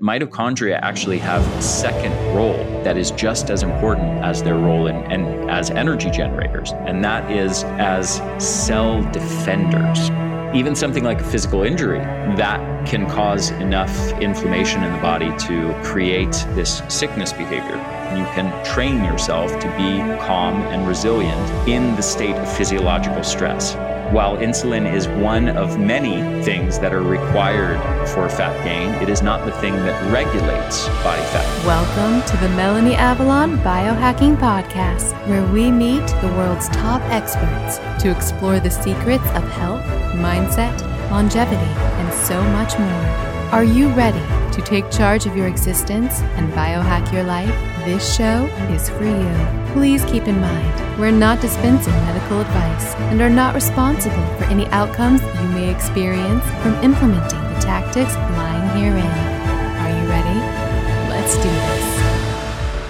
Mitochondria actually have a second role that is just as important as their role and as energy generators, and that is as cell defenders. Even something like a physical injury, that can cause enough inflammation in the body to create this sickness behavior. You can train yourself to be calm and resilient in the state of physiological stress. While insulin is one of many things that are required for fat gain, it is not the thing that regulates body fat. Welcome to the Melanie Avalon Biohacking Podcast, where we meet the world's top experts to explore the secrets of health, mindset, longevity, and so much more. Are you ready to take charge of your existence and biohack your life? This show is for you. Please keep in mind, we're not dispensing medical advice and are not responsible for any outcomes you may experience from implementing the tactics lying herein. Are you ready? Let's do this.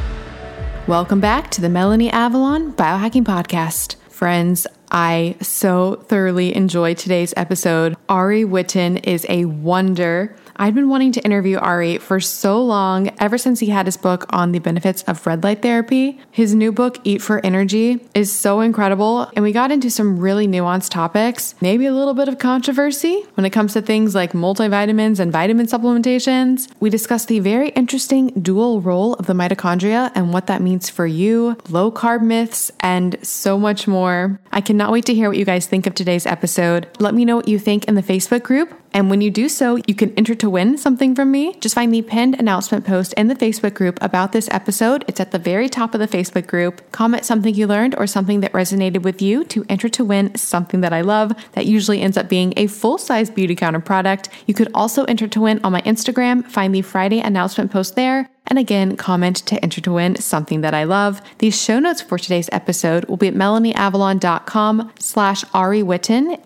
Welcome back to the Melanie Avalon Biohacking Podcast. Friends, I so thoroughly enjoyed today's episode. Ari Whitten is a wonder. I've been wanting to interview Ari for so long, ever since he had his book on the benefits of red light therapy. His new book, Eat for Energy, is so incredible, and we got into some really nuanced topics, maybe a little bit of controversy when it comes to things like multivitamins and vitamin supplementations. We discussed the very interesting dual role of the mitochondria and what that means for you, low carb myths, and so much more. I cannot wait to hear what you guys think of today's episode. Let me know what you think in the Facebook group. And when you do so, you can enter to win something from me. Just find the pinned announcement post in the Facebook group about this episode. It's at the very top of the Facebook group. Comment something you learned or something that resonated with you to enter to win something that I love. That usually ends up being a full-size Beauty Counter product. You could also enter to win on my Instagram. Find the Friday announcement post there. And again, comment to enter to win something that I love. The show notes for today's episode will be at melanieavalon.com/Ari Whitten,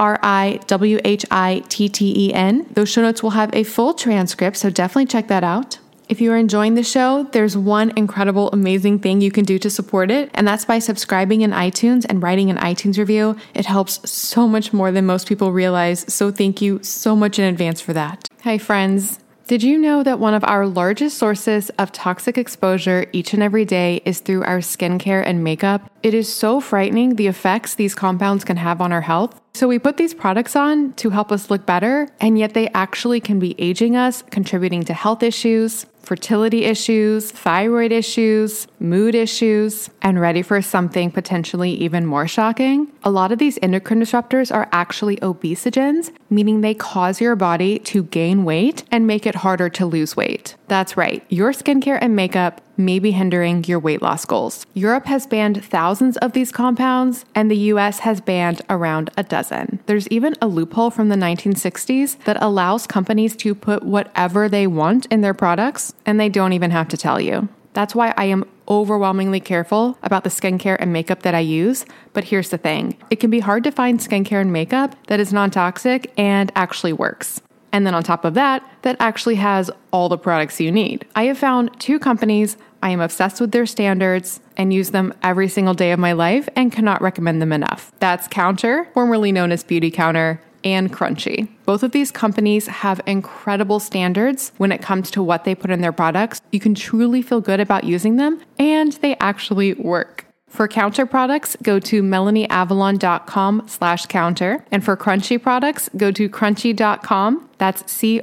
ARIWHITTEN. Those show notes will have a full transcript, so definitely check that out. If you are enjoying the show, there's one incredible, amazing thing you can do to support it, and that's by subscribing in iTunes and writing an iTunes review. It helps so much more than most people realize, so thank you so much in advance for that. Hi, friends. Did you know that one of our largest sources of toxic exposure each and every day is through our skincare and makeup? It is so frightening the effects these compounds can have on our health. So we put these products on to help us look better, and yet they actually can be aging us, contributing to health issues, fertility issues, thyroid issues, mood issues, and ready for something potentially even more shocking? A lot of these endocrine disruptors are actually obesogens, meaning they cause your body to gain weight and make it harder to lose weight. That's right, your skincare and makeup may be hindering your weight loss goals. Europe has banned thousands of these compounds, and the US has banned around a dozen. There's even a loophole from the 1960s that allows companies to put whatever they want in their products, and they don't even have to tell you. That's why I am overwhelmingly careful about the skincare and makeup that I use. But here's the thing. It can be hard to find skincare and makeup that is non-toxic and actually works. And then on top of that, that actually has all the products you need. I have found 2 companies I am obsessed with their standards and use them every single day of my life and cannot recommend them enough. That's Counter, formerly known as Beauty Counter, and Crunchy. Both of these companies have incredible standards when it comes to what they put in their products. You can truly feel good about using them, and they actually work. For Counter products, go to melanieavalon.com/counter. And for Crunchy products, go to crunchy.com. That's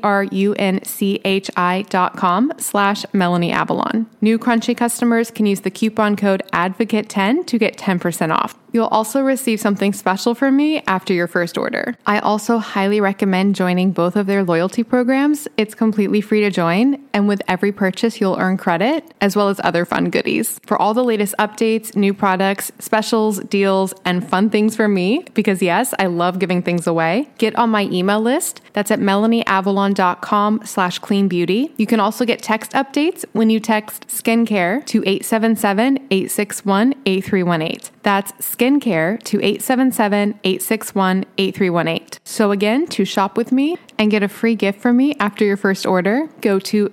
CRUNCHI.com/MelanieAvalon. New Crunchy customers can use the coupon code ADVOCATE10 to get 10% off. You'll also receive something special from me after your first order. I also highly recommend joining both of their loyalty programs. It's completely free to join, and with every purchase, you'll earn credit, as well as other fun goodies. For all the latest updates, new products, specials, deals, and fun things from me, because yes, I love giving things away, get on my email list. That's at melanieavalon.com/cleanbeauty. You can also get text updates when you text skincare to 877-861-8318. That's skincare to 877-861-8318. So again, to shop with me and get a free gift from me after your first order, go to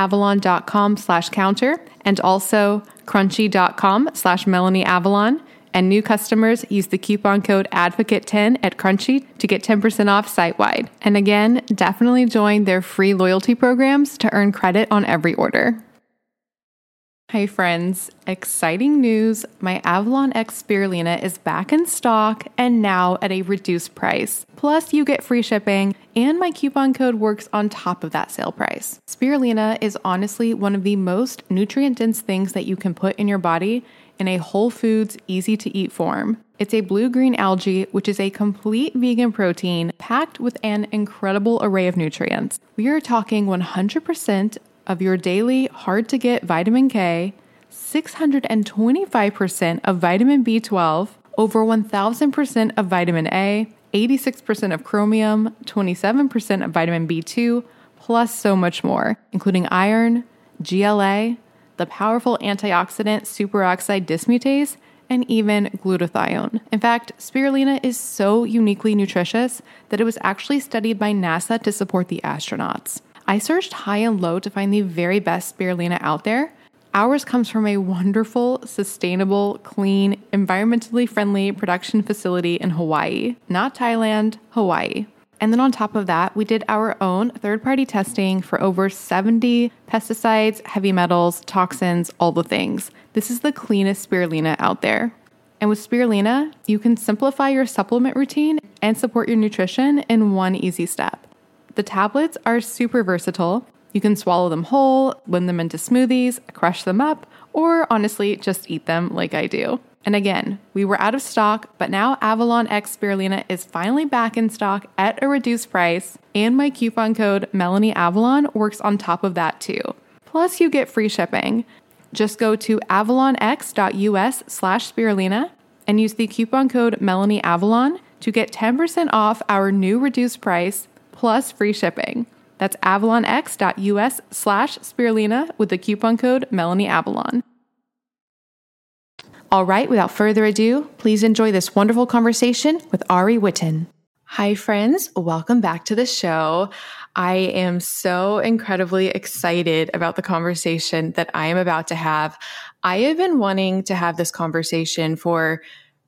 melanieavalon.com/counter and also crunchy.com/melanieavalon And new customers use the coupon code ADVOCATE10 at Crunchy to get 10% off site-wide. And again, definitely join their free loyalty programs to earn credit on every order. Hey friends, exciting news. My Avalon X Spirulina is back in stock and now at a reduced price. Plus you get free shipping and my coupon code works on top of that sale price. Spirulina is honestly one of the most nutrient-dense things that you can put in your body in a whole foods, easy to eat form. It's a blue-green algae, which is a complete vegan protein packed with an incredible array of nutrients. We are talking 100% of your daily hard-to-get vitamin K, 625% of vitamin B12, over 1,000% of vitamin A, 86% of chromium, 27% of vitamin B2, plus so much more, including iron, GLA, the powerful antioxidant superoxide dismutase, and even glutathione. In fact, spirulina is so uniquely nutritious that it was actually studied by NASA to support the astronauts. I searched high and low to find the very best spirulina out there. Ours comes from a wonderful, sustainable, clean, environmentally friendly production facility in Hawaii, not Thailand, Hawaii. And then on top of that, we did our own third-party testing for over 70 pesticides, heavy metals, toxins, all the things. This is the cleanest spirulina out there. And with spirulina, you can simplify your supplement routine and support your nutrition in one easy step. The tablets are super versatile. You can swallow them whole, blend them into smoothies, crush them up, or honestly, just eat them like I do. And again, we were out of stock, but now Avalon X Spirulina is finally back in stock at a reduced price, and my coupon code MelanieAvalon works on top of that too. Plus, you get free shipping. Just go to avalonx.us/spirulina and use the coupon code MelanieAvalon to get 10% off our new reduced price plus free shipping. That's avalonx.us/spirulina with the coupon code MelanieAvalon. All right, without further ado, please enjoy this wonderful conversation with Ari Whitten. Hi, friends. Welcome back to the show. I am so incredibly excited about the conversation that I am about to have. I have been wanting to have this conversation for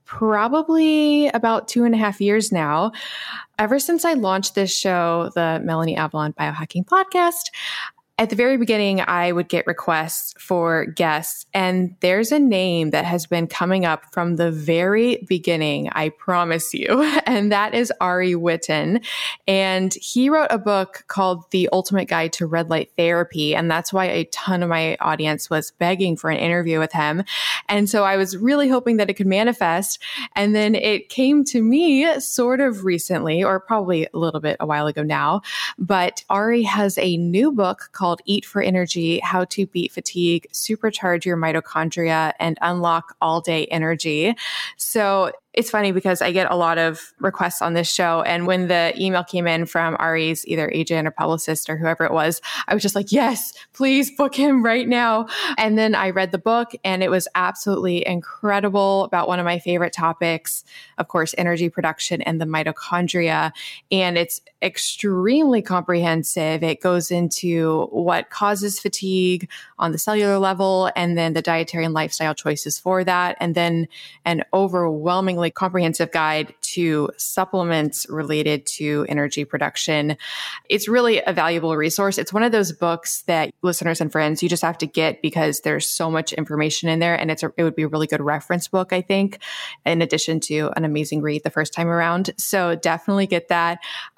probably about 2.5 years now. Ever since I launched this show, the Melanie Avalon Biohacking Podcast, at the very beginning, I would get requests for guests, and there's a name that has been coming up from the very beginning, I promise you, and that is Ari Whitten. And he wrote a book called The Ultimate Guide to Red Light Therapy, and that's why a ton of my audience was begging for an interview with him. And so I was really hoping that it could manifest, and then it came to me sort of recently, or probably a little bit a while ago now, but Ari has a new book called Eat for Energy: How to Beat Fatigue, Supercharge Your Mitochondria, and Unlock All-Day Energy. So it's funny because I get a lot of requests on this show. And when the email came in from Ari's either agent or publicist or whoever it was, I was just like, yes, please book him right now. And then I read the book and it was absolutely incredible, about one of my favorite topics, of course, energy production and the mitochondria. And it's extremely comprehensive. It goes into what causes fatigue on the cellular level, and then the dietary and lifestyle choices for that, and then an overwhelmingly comprehensive guide to supplements related to energy production. It's really a valuable resource. It's one of those books that listeners and friends, you just have to get because there's so much information in there, and it would be a really good reference book, I think, in addition to an amazing read the first time around. So definitely get that.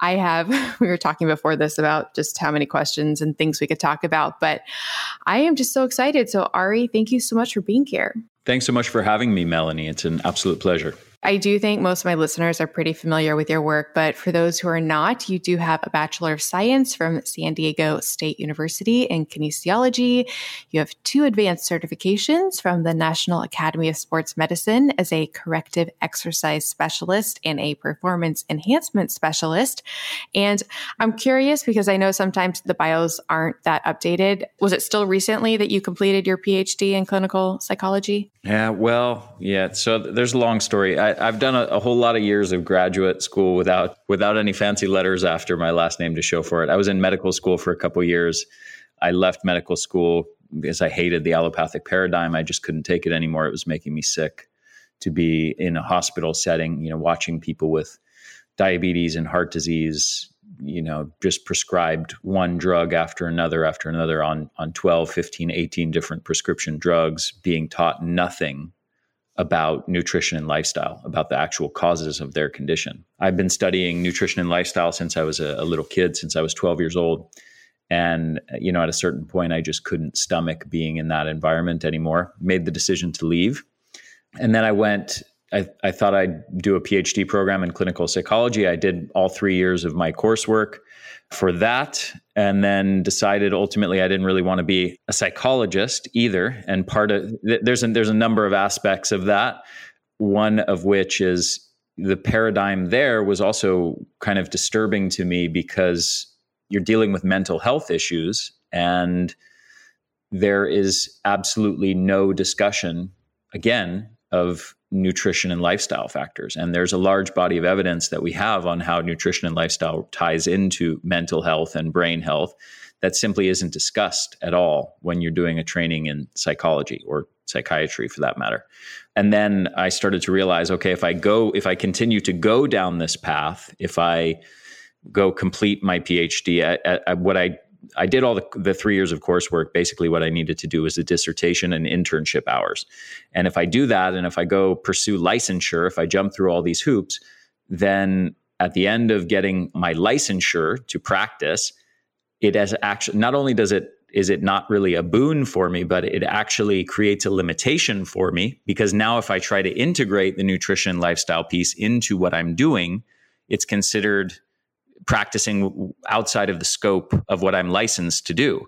We were talking before this about just how many questions and things we could talk about, but I am just so excited. So Ari, thank you so much for being here. Thanks so much for having me, Melanie. It's an absolute pleasure. I do think most of my listeners are pretty familiar with your work, but for those who are not, you do have a Bachelor of Science from San Diego State University in kinesiology. You have 2 advanced certifications from the National Academy of Sports Medicine as a corrective exercise specialist and a performance enhancement specialist. And I'm curious because I know sometimes the bios aren't that updated. Was it still recently that you completed your PhD in clinical psychology? Yeah. So there's a long story. I've done a whole lot of years of graduate school without any fancy letters after my last name to show for it. I was in medical school for a couple of years. I left medical school because I hated the allopathic paradigm. I just couldn't take it anymore. It was making me sick to be in a hospital setting, watching people with diabetes and heart disease, just prescribed one drug after another on 12, 15, 18 different prescription drugs, being taught nothing about nutrition and lifestyle, about the actual causes of their condition. I've been studying nutrition and lifestyle since I was a little kid, since I was 12 years old. And, at a certain point, I just couldn't stomach being in that environment anymore. Made the decision to leave. And then I thought I'd do a PhD program in clinical psychology. I did all 3 years of my coursework for that, and then decided ultimately I didn't really want to be a psychologist either. And there's a number of aspects of that. One of which is the paradigm there was also kind of disturbing to me, because you're dealing with mental health issues, and there is absolutely no discussion, again, of nutrition and lifestyle factors. And there's a large body of evidence that we have on how nutrition and lifestyle ties into mental health and brain health that simply isn't discussed at all when you're doing a training in psychology or psychiatry for that matter. And then I started to realize, okay, if I continue to go down this path, if I go complete my PhD, I did all the 3 years of coursework. Basically, what I needed to do was a dissertation and internship hours. And if I do that, and if I go pursue licensure, if I jump through all these hoops, then at the end of getting my licensure to practice, it has actually, not only is it not really a boon for me, but it actually creates a limitation for me, because now if I try to integrate the nutrition lifestyle piece into what I'm doing, it's considered practicing outside of the scope of what I'm licensed to do.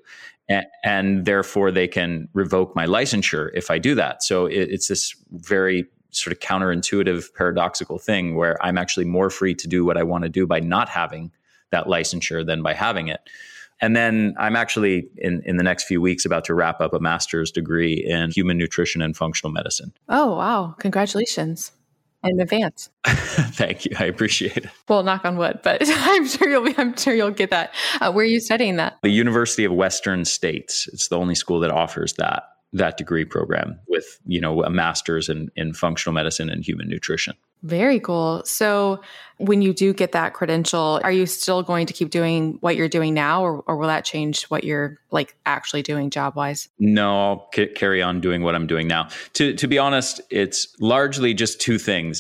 And therefore they can revoke my licensure if I do that. So it's this very sort of counterintuitive, paradoxical thing where I'm actually more free to do what I want to do by not having that licensure than by having it. And then I'm actually in the next few weeks about to wrap up a master's degree in human nutrition and functional medicine. Oh, wow. Congratulations. In advance. Thank you. I appreciate it. Well, knock on wood, but I'm sure you'll get that. Where are you studying that? The University of Western States. It's the only school that offers that degree program with, a master's in functional medicine and human nutrition. Very cool. So when you do get that credential, are you still going to keep doing what you're doing now, or will that change what you're actually doing job-wise? No, I'll carry on doing what I'm doing now. To be honest, it's largely just two things.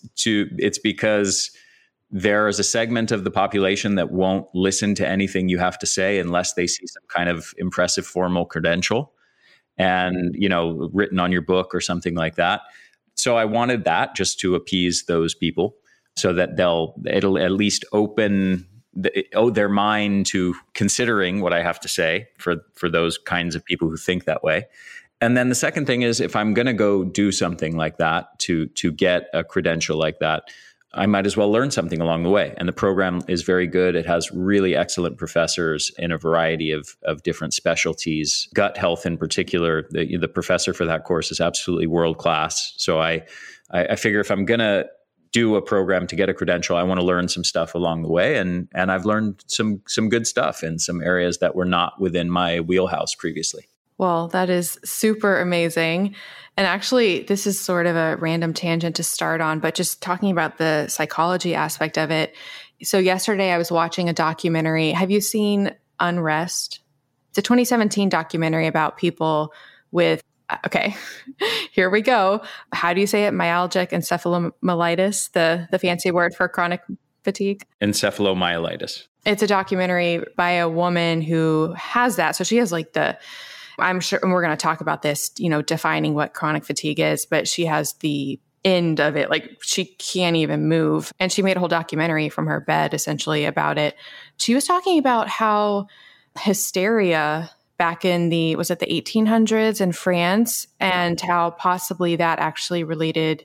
It's because there is a segment of the population that won't listen to anything you have to say unless they see some kind of impressive formal credential and, written on your book or something like that. So I wanted that just to appease those people so that it'll at least open their mind to considering what I have to say for those kinds of people who think that way. And then the second thing is, if I'm going to go do something like that to get a credential like that, I might as well learn something along the way. And the program is very good. It has really excellent professors in a variety of different specialties. Gut health in particular, the professor for that course is absolutely world class. So I figure if I'm going to do a program to get a credential, I want to learn some stuff along the way. And I've learned some good stuff in some areas that were not within my wheelhouse previously. Well, that is super amazing. And actually, this is sort of a random tangent to start on, but just talking about the psychology aspect of it. So yesterday I was watching a documentary. Have you seen Unrest? It's a 2017 documentary about people with, okay, here we go. How do you say it? Myalgic encephalomyelitis, the fancy word for chronic fatigue? Encephalomyelitis. It's a documentary by a woman who has that. So she has I'm sure, and we're going to talk about this, defining what chronic fatigue is, but she has the end of it. She can't even move. And she made a whole documentary from her bed, essentially, about it. She was talking about how hysteria back in was it the 1800s in France, and how possibly that actually related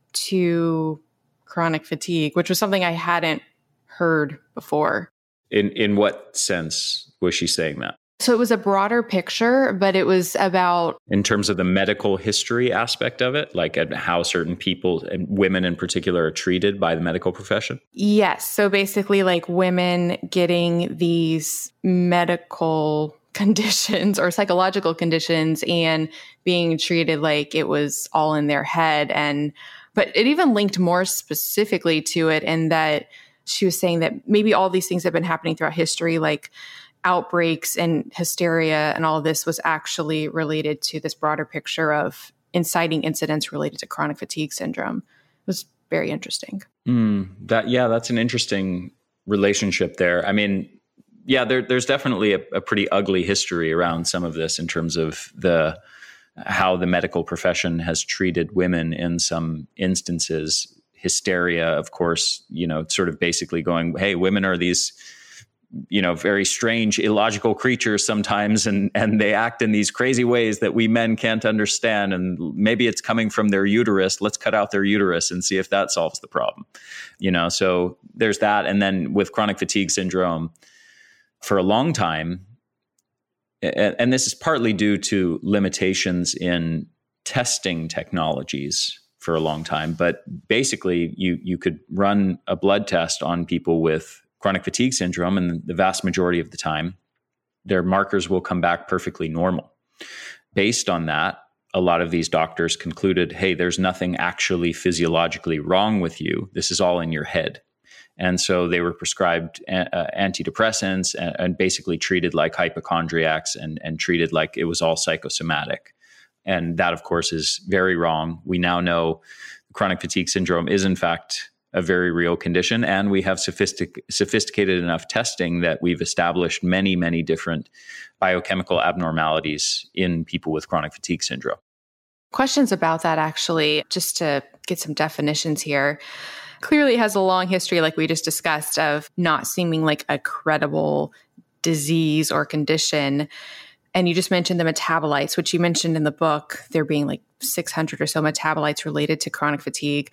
to chronic fatigue, which was something I hadn't heard before. In what sense was she saying that? So it was a broader picture, but it was about... In terms of the medical history aspect of it, how certain people, and women in particular, are treated by the medical profession? Yes. So basically women getting these medical conditions or psychological conditions and being treated like it was all in their head. But it even linked more specifically to it in that she was saying that maybe all these things have been happening throughout history, like outbreaks and hysteria and all of this was actually related to this broader picture of inciting incidents related to chronic fatigue syndrome. It was very interesting. That's an interesting relationship there. I mean, there's definitely a pretty ugly history around some of this in terms of how the medical profession has treated women in some instances. Hysteria, of course, sort of basically going, hey, women are these, very strange, illogical creatures sometimes, and they act in these crazy ways that we men can't understand. And maybe it's coming from their uterus. Let's cut out their uterus and see if that solves the problem. So there's that. And then with chronic fatigue syndrome, for a long time, and this is partly due to limitations in testing technologies for a long time, but basically you could run a blood test on people with chronic fatigue syndrome, and the vast majority of the time, their markers will come back perfectly normal. Based on that, a lot of these doctors concluded, hey, there's nothing actually physiologically wrong with you. This is all in your head. And so they were prescribed antidepressants and basically treated like hypochondriacs and treated like it was all psychosomatic. And that, of course, is very wrong. We now know chronic fatigue syndrome is, in fact, a very real condition. And we have sophisticated enough testing that we've established many, many different biochemical abnormalities in people with chronic fatigue syndrome. Questions about that, actually, just to get some definitions here. Clearly has a long history, like we just discussed, of not seeming like a credible disease or condition. And you just mentioned the metabolites, which you mentioned in the book, there being like 600 or so metabolites related to chronic fatigue.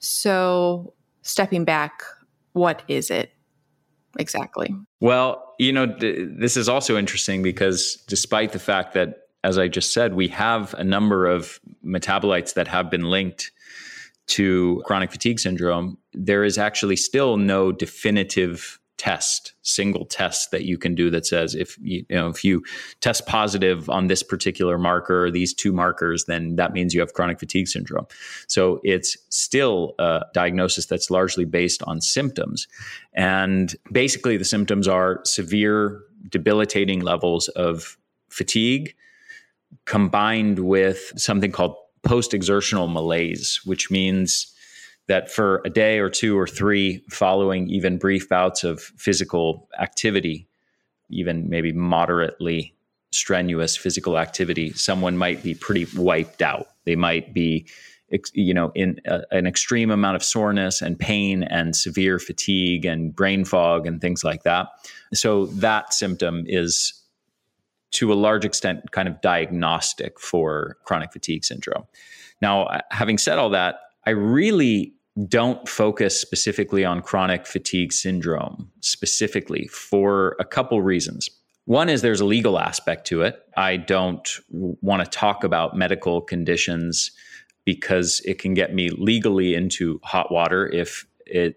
So stepping back, what is it exactly? Well, this is also interesting because despite the fact that, as I just said, we have a number of metabolites that have been linked to chronic fatigue syndrome, there is actually still no definitive single test that you can do that says if you test positive on this particular marker or these two markers, then that means you have chronic fatigue syndrome. So it's still a diagnosis that's largely based on symptoms. And basically the symptoms are severe, debilitating levels of fatigue combined with something called post-exertional malaise, which means that for a day or two or three following even brief bouts of physical activity, even maybe moderately strenuous physical activity, someone might be pretty wiped out. They might be, in an extreme amount of soreness and pain and severe fatigue and brain fog and things like that. So that symptom is, to a large extent, kind of diagnostic for chronic fatigue syndrome. Now, having said all that, I really don't focus specifically on chronic fatigue syndrome specifically for a couple reasons. One is there's a legal aspect to it. I don't want to talk about medical conditions because it can get me legally into hot water if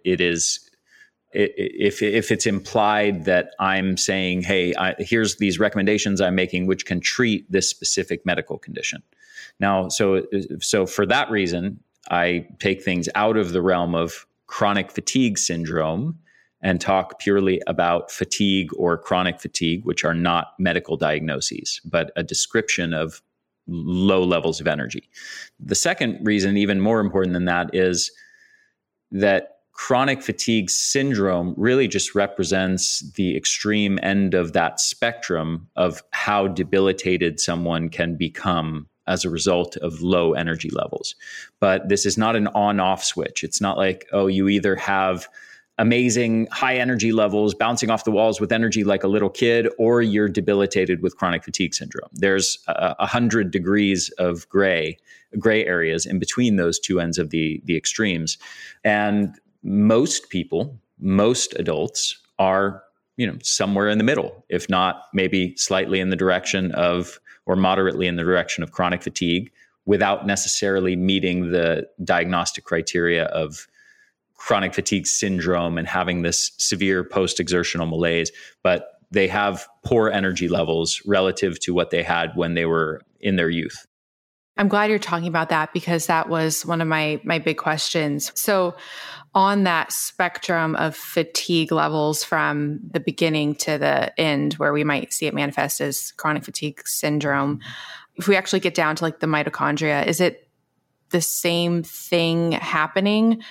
it's implied that I'm saying, hey, here's these recommendations I'm making which can treat this specific medical condition. Now, so for that reason, I take things out of the realm of chronic fatigue syndrome and talk purely about fatigue or chronic fatigue, which are not medical diagnoses, but a description of low levels of energy. The second reason, even more important than that, is that chronic fatigue syndrome really just represents the extreme end of that spectrum of how debilitated someone can become as a result of low energy levels. But this is not an on-off switch. It's not like, oh, you either have amazing high energy levels bouncing off the walls with energy like a little kid, or you're debilitated with chronic fatigue syndrome. There's 100 degrees of gray areas in between those two ends of the extremes. And most people, most adults are, somewhere in the middle, if not maybe slightly in the direction of, or moderately in the direction of chronic fatigue, without necessarily meeting the diagnostic criteria of chronic fatigue syndrome and having this severe post-exertional malaise. But they have poor energy levels relative to what they had when they were in their youth. I'm glad you're talking about that because that was one of my big questions. So on that spectrum of fatigue levels from the beginning to the end, where we might see it manifest as chronic fatigue syndrome, if we actually get down to like the mitochondria, is it the same thing happening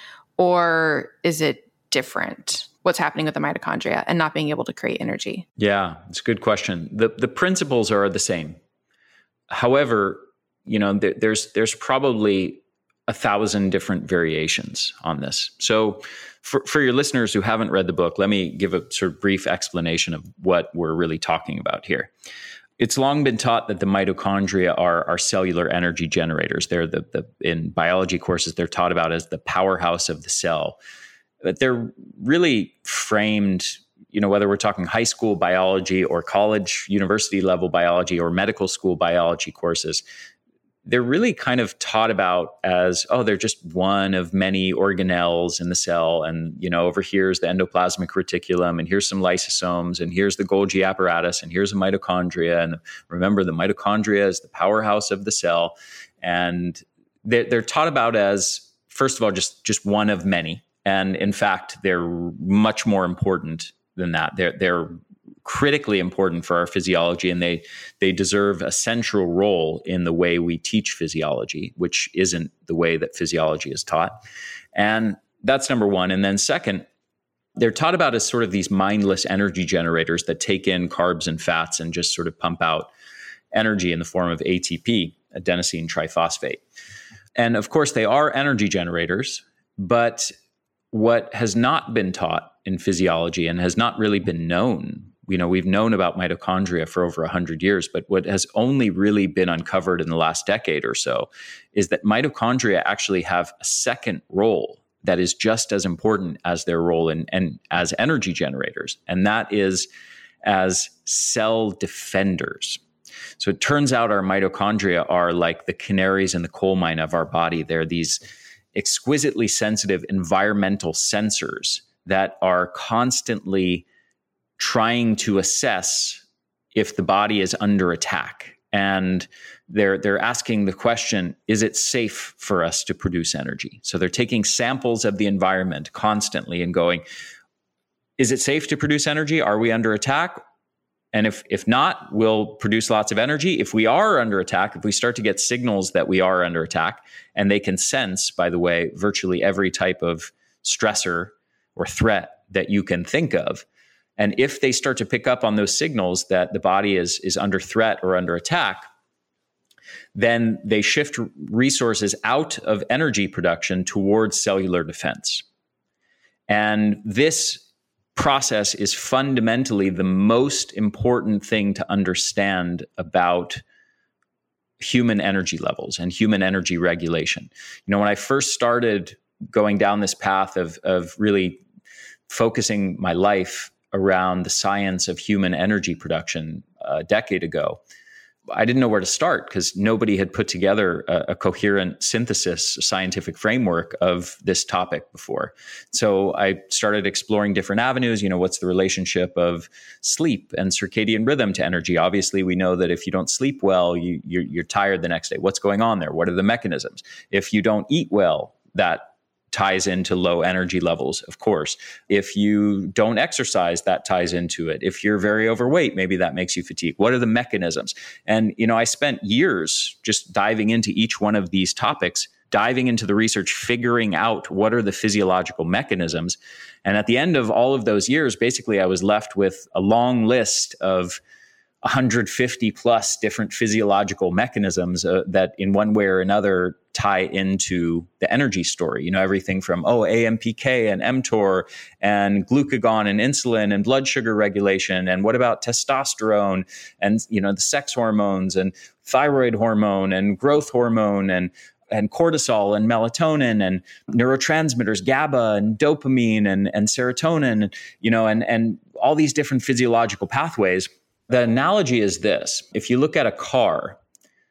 or is it different? What's happening with the mitochondria and not being able to create energy? Yeah, it's a good question. The principles are the same. However, there's probably 1,000 different variations on this. So for your listeners who haven't read the book, let me give a sort of brief explanation of what we're really talking about here. It's long been taught that the mitochondria are cellular energy generators. They're in biology courses, they're taught about as the powerhouse of the cell. But they're really framed, whether we're talking high school biology or college, university level biology or medical school biology courses, they're really kind of taught about as, they're just one of many organelles in the cell. And, over here's the endoplasmic reticulum, and here's some lysosomes, and here's the Golgi apparatus, and here's a mitochondria. And remember, the mitochondria is the powerhouse of the cell. And they're taught about as, first of all, just one of many. And in fact, they're much more important than that. They're critically important for our physiology, and they deserve a central role in the way we teach physiology, which isn't the way that physiology is taught. And that's number one. And then second, they're taught about as sort of these mindless energy generators that take in carbs and fats and just sort of pump out energy in the form of ATP, adenosine triphosphate. And of course, they are energy generators, but what has not been taught in physiology and has not really been known, we've known about mitochondria for over 100 years, but what has only really been uncovered in the last decade or so is that mitochondria actually have a second role that is just as important as their role in as energy generators, and that is as cell defenders. So it turns out our mitochondria are like the canaries in the coal mine of our body. They're these exquisitely sensitive environmental sensors that are constantly trying to assess if the body is under attack. And they're asking the question, is it safe for us to produce energy? So they're taking samples of the environment constantly and going, is it safe to produce energy? Are we under attack? And if not, we'll produce lots of energy. If we are under attack, if we start to get signals that we are under attack, and they can sense, by the way, virtually every type of stressor or threat that you can think of. And if they start to pick up on those signals that the body is under threat or under attack, then they shift resources out of energy production towards cellular defense. And this process is fundamentally the most important thing to understand about human energy levels and human energy regulation. When I first started going down this path of really focusing my life around the science of human energy production a decade ago, I didn't know where to start because nobody had put together a coherent synthesis scientific framework of this topic before. So I started exploring different avenues. What's the relationship of sleep and circadian rhythm to energy? Obviously, we know that if you don't sleep well, you're tired the next day. What's going on there? What are the mechanisms? If you don't eat well, that ties into low energy levels, of course. If you don't exercise, that ties into it. If you're very overweight, maybe that makes you fatigue. What are the mechanisms? And, I spent years just diving into each one of these topics, diving into the research, figuring out what are the physiological mechanisms. And at the end of all of those years, basically, I was left with a long list of 150 plus different physiological mechanisms that in one way or another tie into the energy story. Everything from, AMPK and mTOR and glucagon and insulin and blood sugar regulation. And what about testosterone and, the sex hormones and thyroid hormone and growth hormone and cortisol and melatonin and neurotransmitters, GABA and dopamine and serotonin, and all these different physiological pathways. The analogy is this: if you look at a car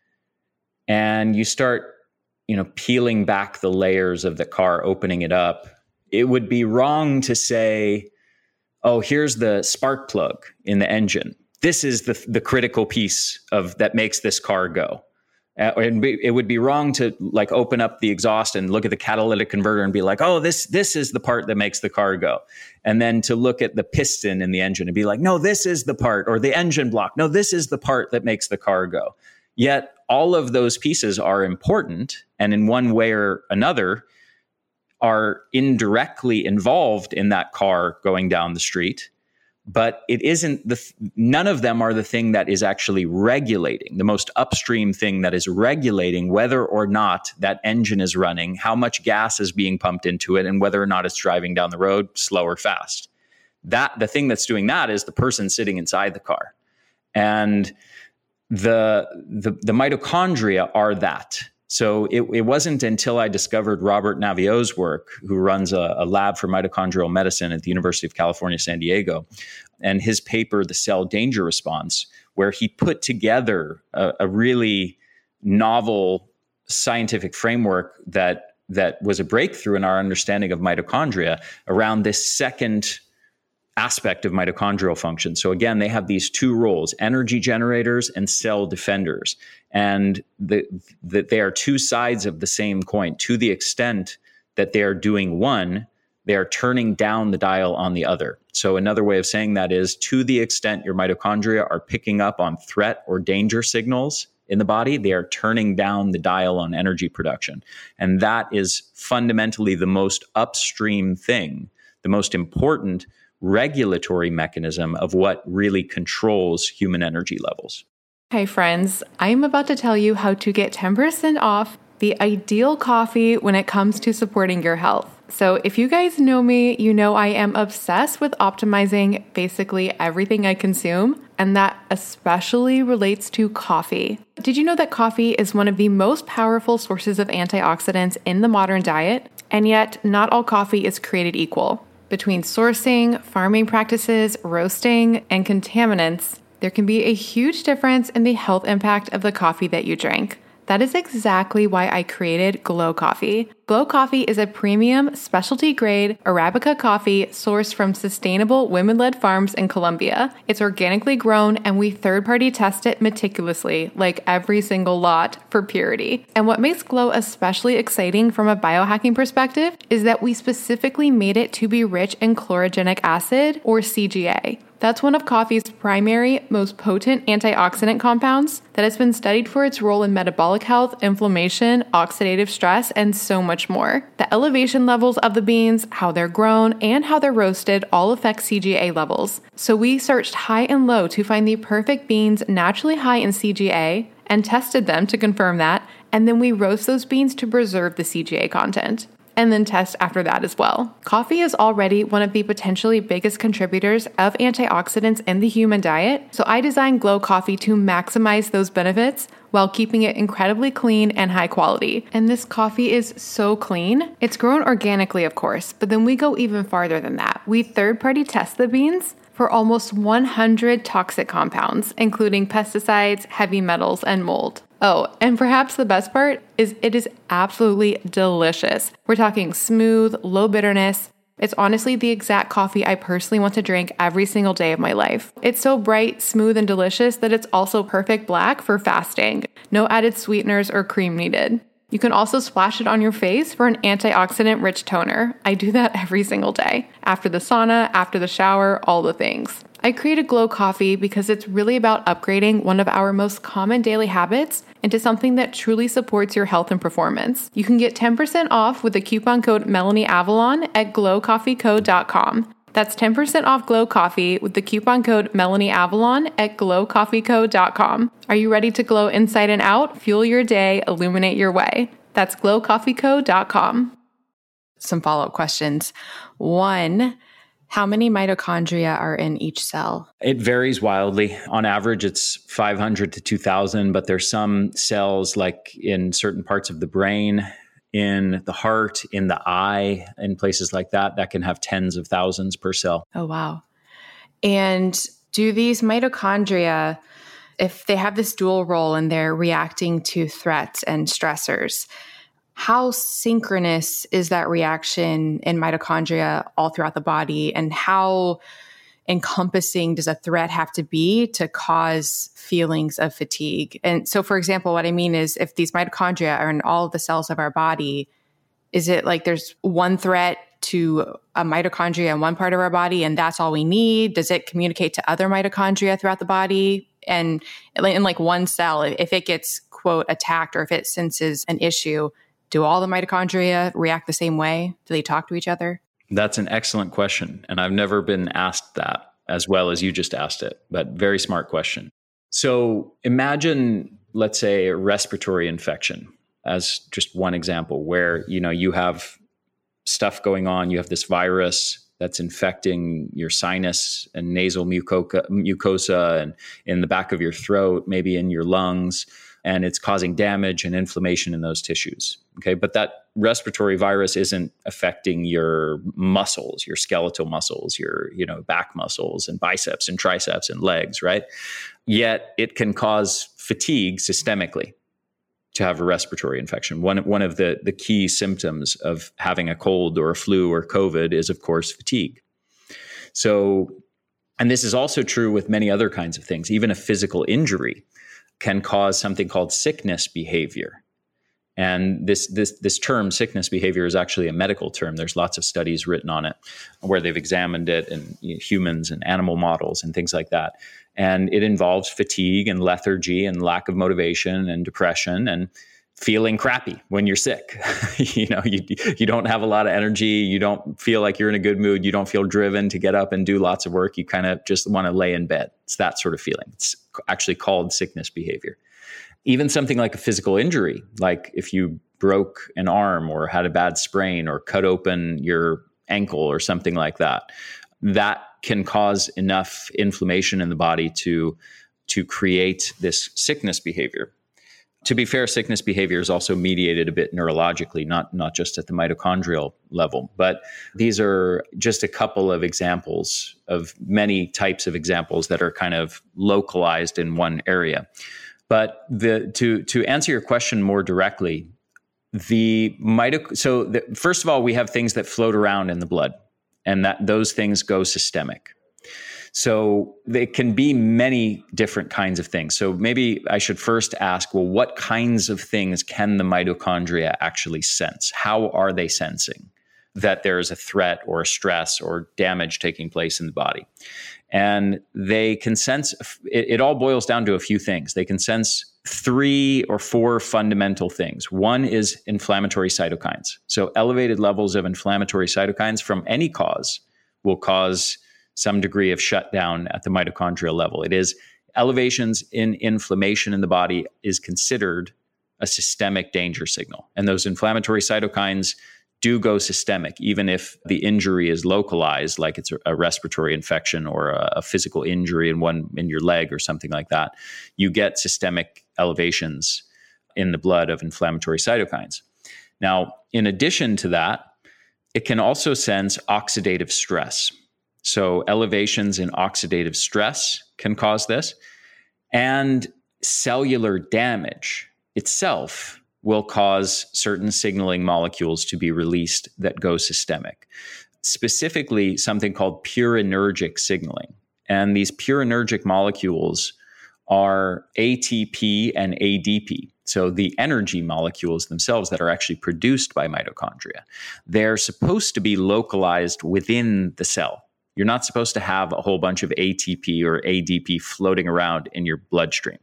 and you start, peeling back the layers of the car, opening it up, it would be wrong to say, oh, here's the spark plug in the engine. This is the critical piece that makes this car go. And it would be wrong to like open up the exhaust and look at the catalytic converter and be like, oh, this is the part that makes the car go. And then to look at the piston in the engine and be like, no, this is the part, or the engine block. No, this is the part that makes the car go. Yet all of those pieces are important, and in one way or another are indirectly involved in that car going down the street. But it isn't none of them are the thing that is actually regulating, the most upstream thing that is regulating whether or not that engine is running, how much gas is being pumped into it, and whether or not it's driving down the road slow or fast. The thing that's doing that is the person sitting inside the car. And the mitochondria are that. So it wasn't until I discovered Robert Naviaux's work, who runs a lab for mitochondrial medicine at the University of California, San Diego, and his paper, The Cell Danger Response, where he put together a really novel scientific framework that was a breakthrough in our understanding of mitochondria around this second aspect of mitochondrial function. So again, they have these two roles, energy generators and cell defenders. And they are two sides of the same coin. To the extent that they are doing one, they are turning down the dial on the other. So another way of saying that is, to the extent your mitochondria are picking up on threat or danger signals in the body, they are turning down the dial on energy production. And that is fundamentally the most upstream thing, the most important regulatory mechanism of what really controls human energy levels. Hey friends, I'm about to tell you how to get 10% off the ideal coffee when it comes to supporting your health. So if you guys know me, you know I am obsessed with optimizing basically everything I consume, and that especially relates to coffee. Did you know that coffee is one of the most powerful sources of antioxidants in the modern diet? And yet, not all coffee is created equal. Between sourcing, farming practices, roasting, and contaminants, there can be a huge difference in the health impact of the coffee that you drink. That is exactly why I created Glow Coffee. Glow Coffee is a premium, specialty-grade Arabica coffee sourced from sustainable women-led farms in Colombia. It's organically grown, and we third-party test it meticulously, like every single lot, for purity. And what makes Glow especially exciting from a biohacking perspective is that we specifically made it to be rich in chlorogenic acid, or CGA. That's one of coffee's primary, most potent antioxidant compounds that has been studied for its role in metabolic health, inflammation, oxidative stress, and so much more. The elevation levels of the beans, how they're grown, and how they're roasted all affect CGA levels. So we searched high and low to find the perfect beans naturally high in CGA and tested them to confirm that, and then we roast those beans to preserve the CGA content, and then test after that as well. Coffee is already one of the potentially biggest contributors of antioxidants in the human diet, so I designed Glow Coffee to maximize those benefits while keeping it incredibly clean and high quality. And this coffee is so clean. It's grown organically, of course, but then we go even farther than that. We third-party test the beans for almost 100 toxic compounds, including pesticides, heavy metals, and mold. Oh, and perhaps the best part is it is absolutely delicious. We're talking smooth, low bitterness. It's honestly the exact coffee I personally want to drink every single day of my life. It's so bright, smooth, and delicious that it's also perfect black for fasting. No added sweeteners or cream needed. You can also splash it on your face for an antioxidant-rich toner. I do that every single day. After the sauna, after the shower, all the things. I created Glow Coffee because it's really about upgrading one of our most common daily habits into something that truly supports your health and performance. You can get 10% off with the coupon code MelanieAvalon at glowcoffeeco.com. That's 10% off Glow Coffee with the coupon code MelanieAvalon at glowcoffeeco.com. Are you ready to glow inside and out, fuel your day, illuminate your way? That's glowcoffeeco.com. Some follow-up questions. 1, how many mitochondria are in each cell? It varies wildly. On average, it's 500 to 2,000, but there's some cells like in certain parts of the brain, in the heart, in the eye, in places like that, that can have tens of thousands per cell. Oh, wow. And do these mitochondria, if they have this dual role and they're reacting to threats and stressors, how synchronous is that reaction in mitochondria all throughout the body? And how encompassing does a threat have to be to cause feelings of fatigue? And so, for example, what I mean is if these mitochondria are in all of the cells of our body, is it like there's one threat to a mitochondria in one part of our body and that's all we need? Does it communicate to other mitochondria throughout the body? And in like one cell, if it gets, quote, attacked or if it senses an issue, do all the mitochondria react the same way? Do they talk to each other? That's an excellent question. And I've never been asked that as well as you just asked it, but very smart question. So imagine, let's say, a respiratory infection as just one example where, you have stuff going on. You have this virus that's infecting your sinus and nasal mucosa and in the back of your throat, maybe in your lungs, and it's causing damage and inflammation in those tissues. Okay, but that respiratory virus isn't affecting your muscles, your skeletal muscles, your back muscles and biceps and triceps and legs, right? Yet it can cause fatigue systemically to have a respiratory infection. One of the key symptoms of having a cold or a flu or COVID is, of course, fatigue. So, and this is also true with many other kinds of things. Even a physical injury can cause something called sickness behavior. And this term, sickness behavior, is actually a medical term. There's lots of studies written on it where they've examined it in humans and animal models and things like that. And it involves fatigue and lethargy and lack of motivation and depression and feeling crappy when you're sick. You don't have a lot of energy. You don't feel like you're in a good mood. You don't feel driven to get up and do lots of work. You kind of just want to lay in bed. It's that sort of feeling. It's actually called sickness behavior. Even something like a physical injury, like if you broke an arm or had a bad sprain or cut open your ankle or something like that, that can cause enough inflammation in the body to create this sickness behavior. To be fair, sickness behavior is also mediated a bit neurologically, not just at the mitochondrial level. But these are just a couple of examples of many types of examples that are kind of localized in one area. But to answer your question more directly, first of all, we have things that float around in the blood, and that those things go systemic. So they can be many different kinds of things. So maybe I should first ask, well, what kinds of things can the mitochondria actually sense? How are they sensing that there is a threat or a stress or damage taking place in the body? And they can sense, it all boils down to a few things. They can sense 3 or 4 fundamental things. One is inflammatory cytokines. So elevated levels of inflammatory cytokines from any cause will cause some degree of shutdown at the mitochondrial level. It is elevations in inflammation in the body is considered a systemic danger signal. And those inflammatory cytokines do go systemic, even if the injury is localized, like it's a respiratory infection or a physical injury in your leg or something like that. You get systemic elevations in the blood of inflammatory cytokines. Now, in addition to that, it can also sense oxidative stress. So elevations in oxidative stress can cause this, and cellular damage itself will cause certain signaling molecules to be released that go systemic. Specifically, something called purinergic signaling. And these purinergic molecules are ATP and ADP. So the energy molecules themselves that are actually produced by mitochondria. They're supposed to be localized within the cell. You're not supposed to have a whole bunch of ATP or ADP floating around in your bloodstream.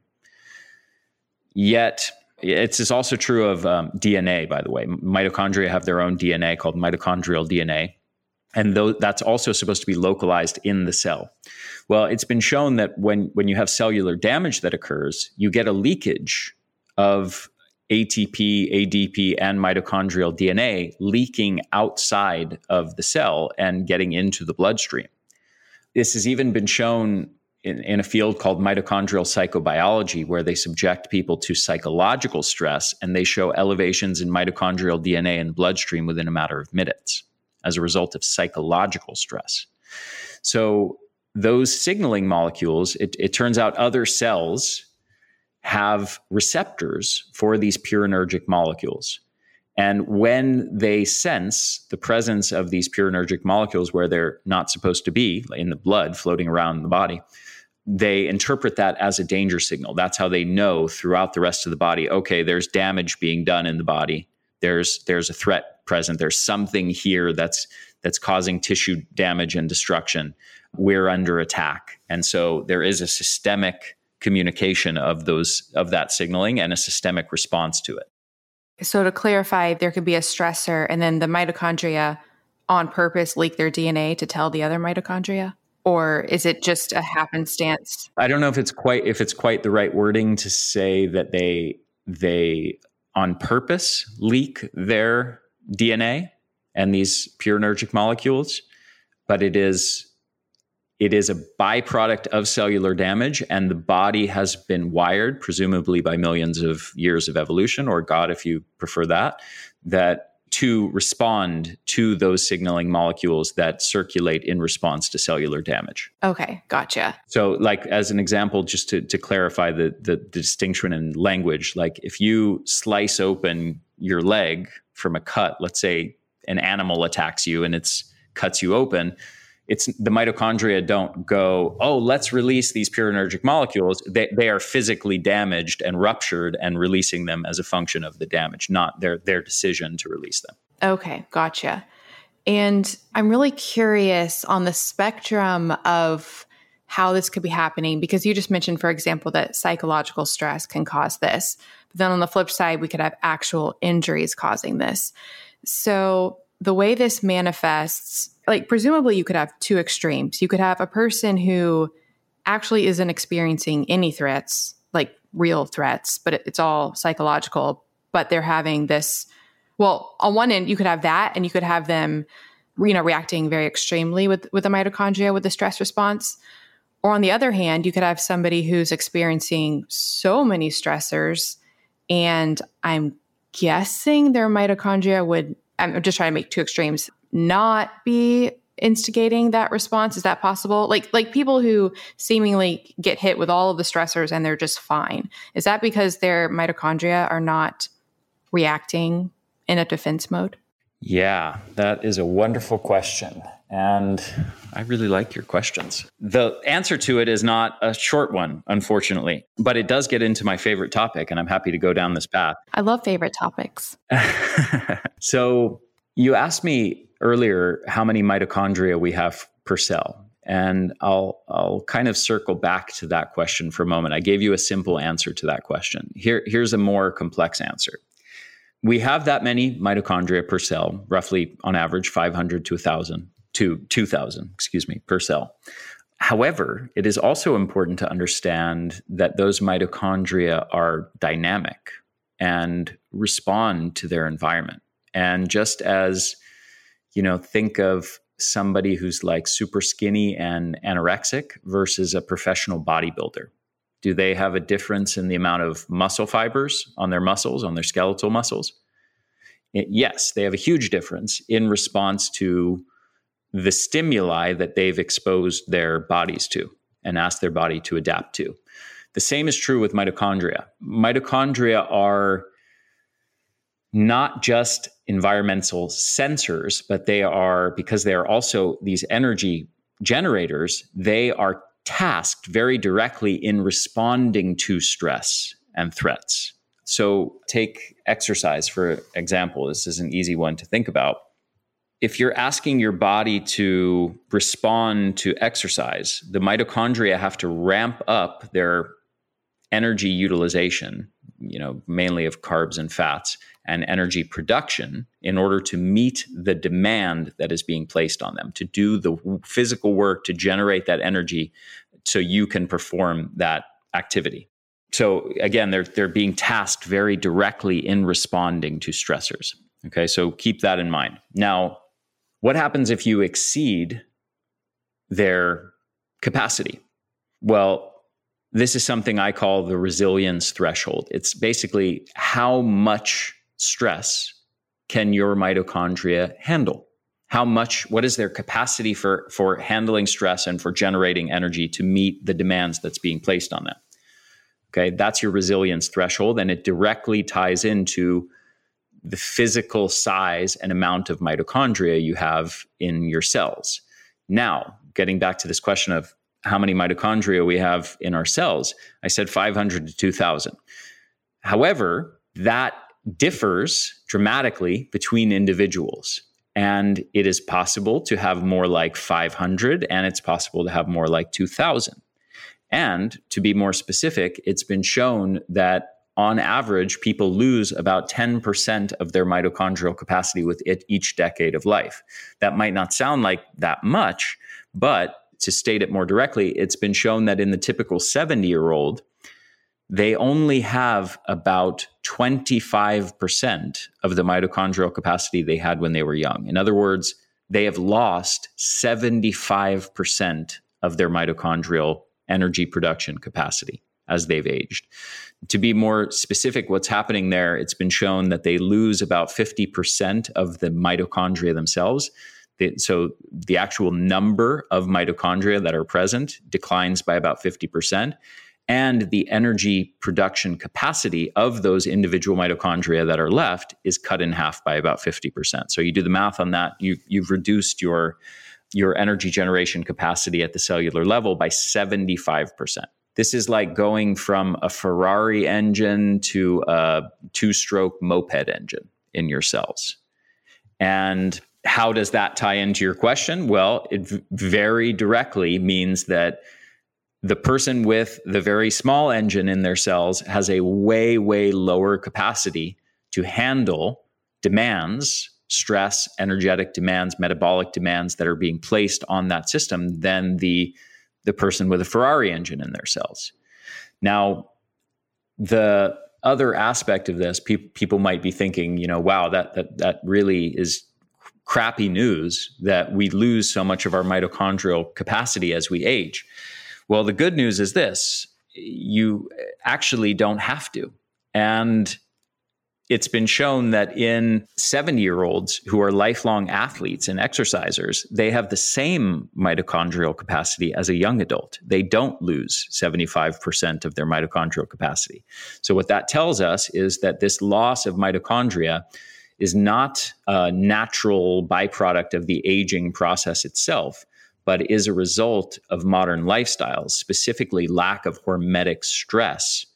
Yet, it's also true of DNA, by the way. Mitochondria have their own DNA called mitochondrial DNA. And that's also supposed to be localized in the cell. Well, it's been shown that when you have cellular damage that occurs, you get a leakage of ATP, ADP, and mitochondrial DNA leaking outside of the cell and getting into the bloodstream. This has even been shown in a field called mitochondrial psychobiology, where they subject people to psychological stress and they show elevations in mitochondrial DNA in the bloodstream within a matter of minutes as a result of psychological stress. So those signaling molecules, it turns out other cells have receptors for these purinergic molecules. And when they sense the presence of these purinergic molecules where they're not supposed to be, in the blood floating around the body, they interpret that as a danger signal. That's how they know throughout the rest of the body, okay, there's damage being done in the body. There's a threat present. There's something here that's causing tissue damage and destruction. We're under attack. And so there is a systemic communication of that signaling and a systemic response to it. So to clarify, there could be a stressor and then the mitochondria on purpose leak their DNA to tell the other mitochondria? Or is it just a happenstance? I don't know if it's quite the right wording to say that they on purpose leak their DNA and these purinergic molecules, but it is a byproduct of cellular damage, and the body has been wired, presumably by millions of years of evolution, or God, if you prefer that to respond to those signaling molecules that circulate in response to cellular damage. Okay, gotcha. So like as an example, just to clarify the distinction in language, like if you slice open your leg from a cut, let's say an animal attacks you and cuts you open, it's the mitochondria don't go, oh, let's release these purinergic molecules. They are physically damaged and ruptured and releasing them as a function of the damage, not their decision to release them. Okay, gotcha. And I'm really curious on the spectrum of how this could be happening, because you just mentioned, for example, that psychological stress can cause this. But then on the flip side, we could have actual injuries causing this. So the way this manifests, like presumably you could have two extremes. You could have a person who actually isn't experiencing any threats, like real threats, but it's all psychological, but they're having this, well, on one end, you could have that, and you could have them, reacting very extremely with the mitochondria, with the stress response. Or on the other hand, you could have somebody who's experiencing so many stressors, and I'm guessing their mitochondria would, I'm just trying to make two extremes, not be instigating that response. Is that possible? Like people who seemingly get hit with all of the stressors and they're just fine. Is that because their mitochondria are not reacting in a defense mode? Yeah, that is a wonderful question. And I really like your questions. The answer to it is not a short one, unfortunately, but it does get into my favorite topic, and I'm happy to go down this path. I love favorite topics. So you asked me earlier how many mitochondria we have per cell, and I'll kind of circle back to that question for a moment. I gave you a simple answer to that question. Here's a more complex answer. We have that many mitochondria per cell, roughly on average 500 to 1,000 to 2,000, per cell. However, it is also important to understand that those mitochondria are dynamic and respond to their environment. And just as, think of somebody who's like super skinny and anorexic versus a professional bodybuilder. Do they have a difference in the amount of muscle fibers on their muscles, on their skeletal muscles? Yes, they have a huge difference in response to the stimuli that they've exposed their bodies to and asked their body to adapt to. The same is true with mitochondria. Mitochondria are not just environmental sensors, but because they are also these energy generators, they are tasked very directly in responding to stress and threats. So take exercise, for example. This is an easy one to think about. If you're asking your body to respond to exercise, the mitochondria have to ramp up their energy utilization, mainly of carbs and fats, and energy production in order to meet the demand that is being placed on them, to do the physical work to generate that energy so you can perform that activity. So again, they're being tasked very directly in responding to stressors. Okay, so keep that in mind. Now, what happens if you exceed their capacity? Well, this is something I call the resilience threshold. It's basically how much stress can your mitochondria handle? What is their capacity for handling stress and for generating energy to meet the demands that's being placed on them? Okay, that's your resilience threshold, and it directly ties into the physical size and amount of mitochondria you have in your cells. Now, getting back to this question of how many mitochondria we have in our cells, I said 500 to 2,000. However, that differs dramatically between individuals. And it is possible to have more like 500, and it's possible to have more like 2,000. And to be more specific, it's been shown that on average, people lose about 10% of their mitochondrial capacity with each decade of life. That might not sound like that much, but to state it more directly, it's been shown that in the typical 70-year-old, they only have about 25% of the mitochondrial capacity they had when they were young. In other words, they have lost 75% of their mitochondrial energy production capacity as they've aged. To be more specific, what's happening there, it's been shown that they lose about 50% of the mitochondria themselves. So the actual number of mitochondria that are present declines by about 50%. And the energy production capacity of those individual mitochondria that are left is cut in half by about 50%. So you do the math on that, you've reduced your energy generation capacity at the cellular level by 75%. This is like going from a Ferrari engine to a two-stroke moped engine in your cells. And how does that tie into your question? Well, it very directly means that the person with the very small engine in their cells has a way, way lower capacity to handle demands, stress, energetic demands, metabolic demands that are being placed on that system than the person with a Ferrari engine in their cells. Now, the other aspect of this, people might be thinking, wow, that really is crappy news that we lose so much of our mitochondrial capacity as we age. Well, the good news is this: you actually don't have to. And it's been shown that in 70-year-olds who are lifelong athletes and exercisers, they have the same mitochondrial capacity as a young adult. They don't lose 75% of their mitochondrial capacity. So what that tells us is that this loss of mitochondria is not a natural byproduct of the aging process itself, but is a result of modern lifestyles, specifically lack of hormetic stress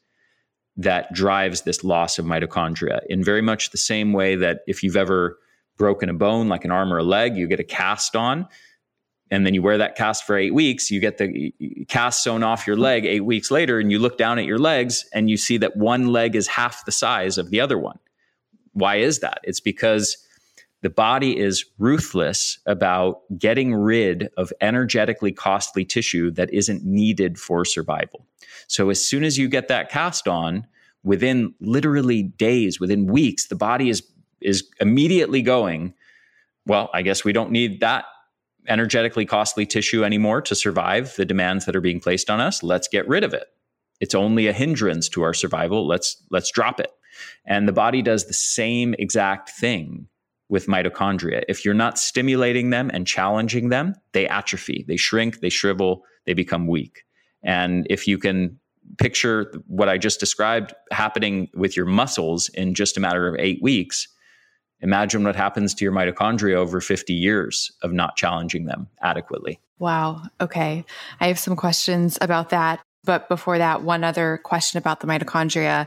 that drives this loss of mitochondria, in very much the same way that if you've ever broken a bone, like an arm or a leg, you get a cast on, and then you wear that cast for 8 weeks, you get the cast sewn off your leg 8 weeks later, and you look down at your legs and you see that one leg is half the size of the other one. Why is that? It's because the body is ruthless about getting rid of energetically costly tissue that isn't needed for survival. So as soon as you get that cast on, within literally days, within weeks, the body is immediately going, well, I guess we don't need that energetically costly tissue anymore to survive the demands that are being placed on us. Let's get rid of it. It's only a hindrance to our survival. Let's drop it. And the body does the same exact thing with mitochondria. If you're not stimulating them and challenging them, they atrophy, they shrink, they shrivel, they become weak. And if you can picture what I just described happening with your muscles in just a matter of 8 weeks, imagine what happens to your mitochondria over 50 years of not challenging them adequately. Wow. Okay. I have some questions about that. But before that, one other question about the mitochondria.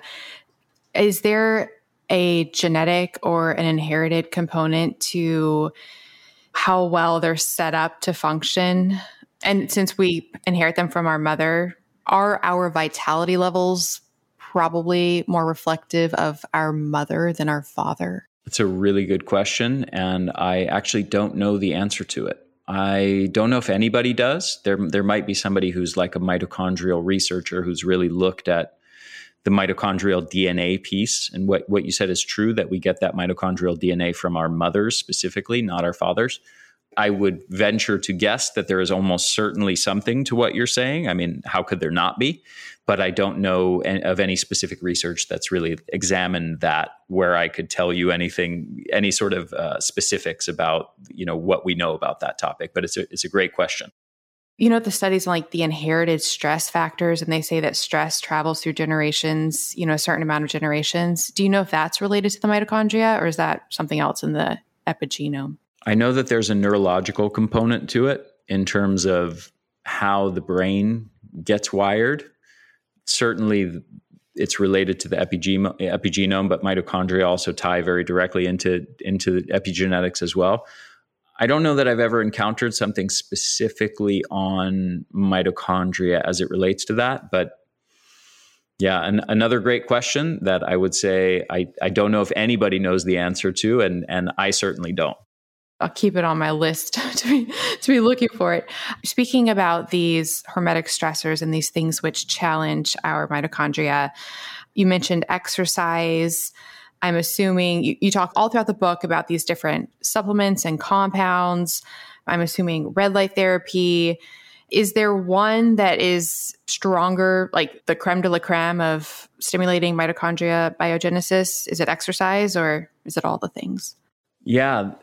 Is there a genetic or an inherited component to how well they're set up to function? And since we inherit them from our mother, are our vitality levels probably more reflective of our mother than our father? It's a really good question, and I actually don't know the answer to it. I don't know if anybody does. There might be somebody who's like a mitochondrial researcher who's really looked at the mitochondrial DNA piece. And what you said is true, that we get that mitochondrial DNA from our mothers specifically, not our fathers. I would venture to guess that there is almost certainly something to what you're saying. I mean, how could there not be? But I don't know of any specific research that's really examined that, where I could tell you anything, any sort of specifics about, what we know about that topic. But it's a great question. The studies on like the inherited stress factors, and they say that stress travels through generations, a certain amount of generations. Do you know if that's related to the mitochondria, or is that something else in the epigenome? I know that there's a neurological component to it in terms of how the brain gets wired. Certainly, it's related to the epigenome, but mitochondria also tie very directly into epigenetics as well. I don't know that I've ever encountered something specifically on mitochondria as it relates to that, but yeah, another great question that I would say I don't know if anybody knows the answer to, and I certainly don't. I'll keep it on my list to be looking for it. Speaking about these hormetic stressors and these things which challenge our mitochondria, you mentioned exercise. I'm assuming you talk all throughout the book about these different supplements and compounds. I'm assuming red light therapy. Is there one that is stronger, like the creme de la creme of stimulating mitochondria biogenesis? Is it exercise, or is it all the things? Yeah,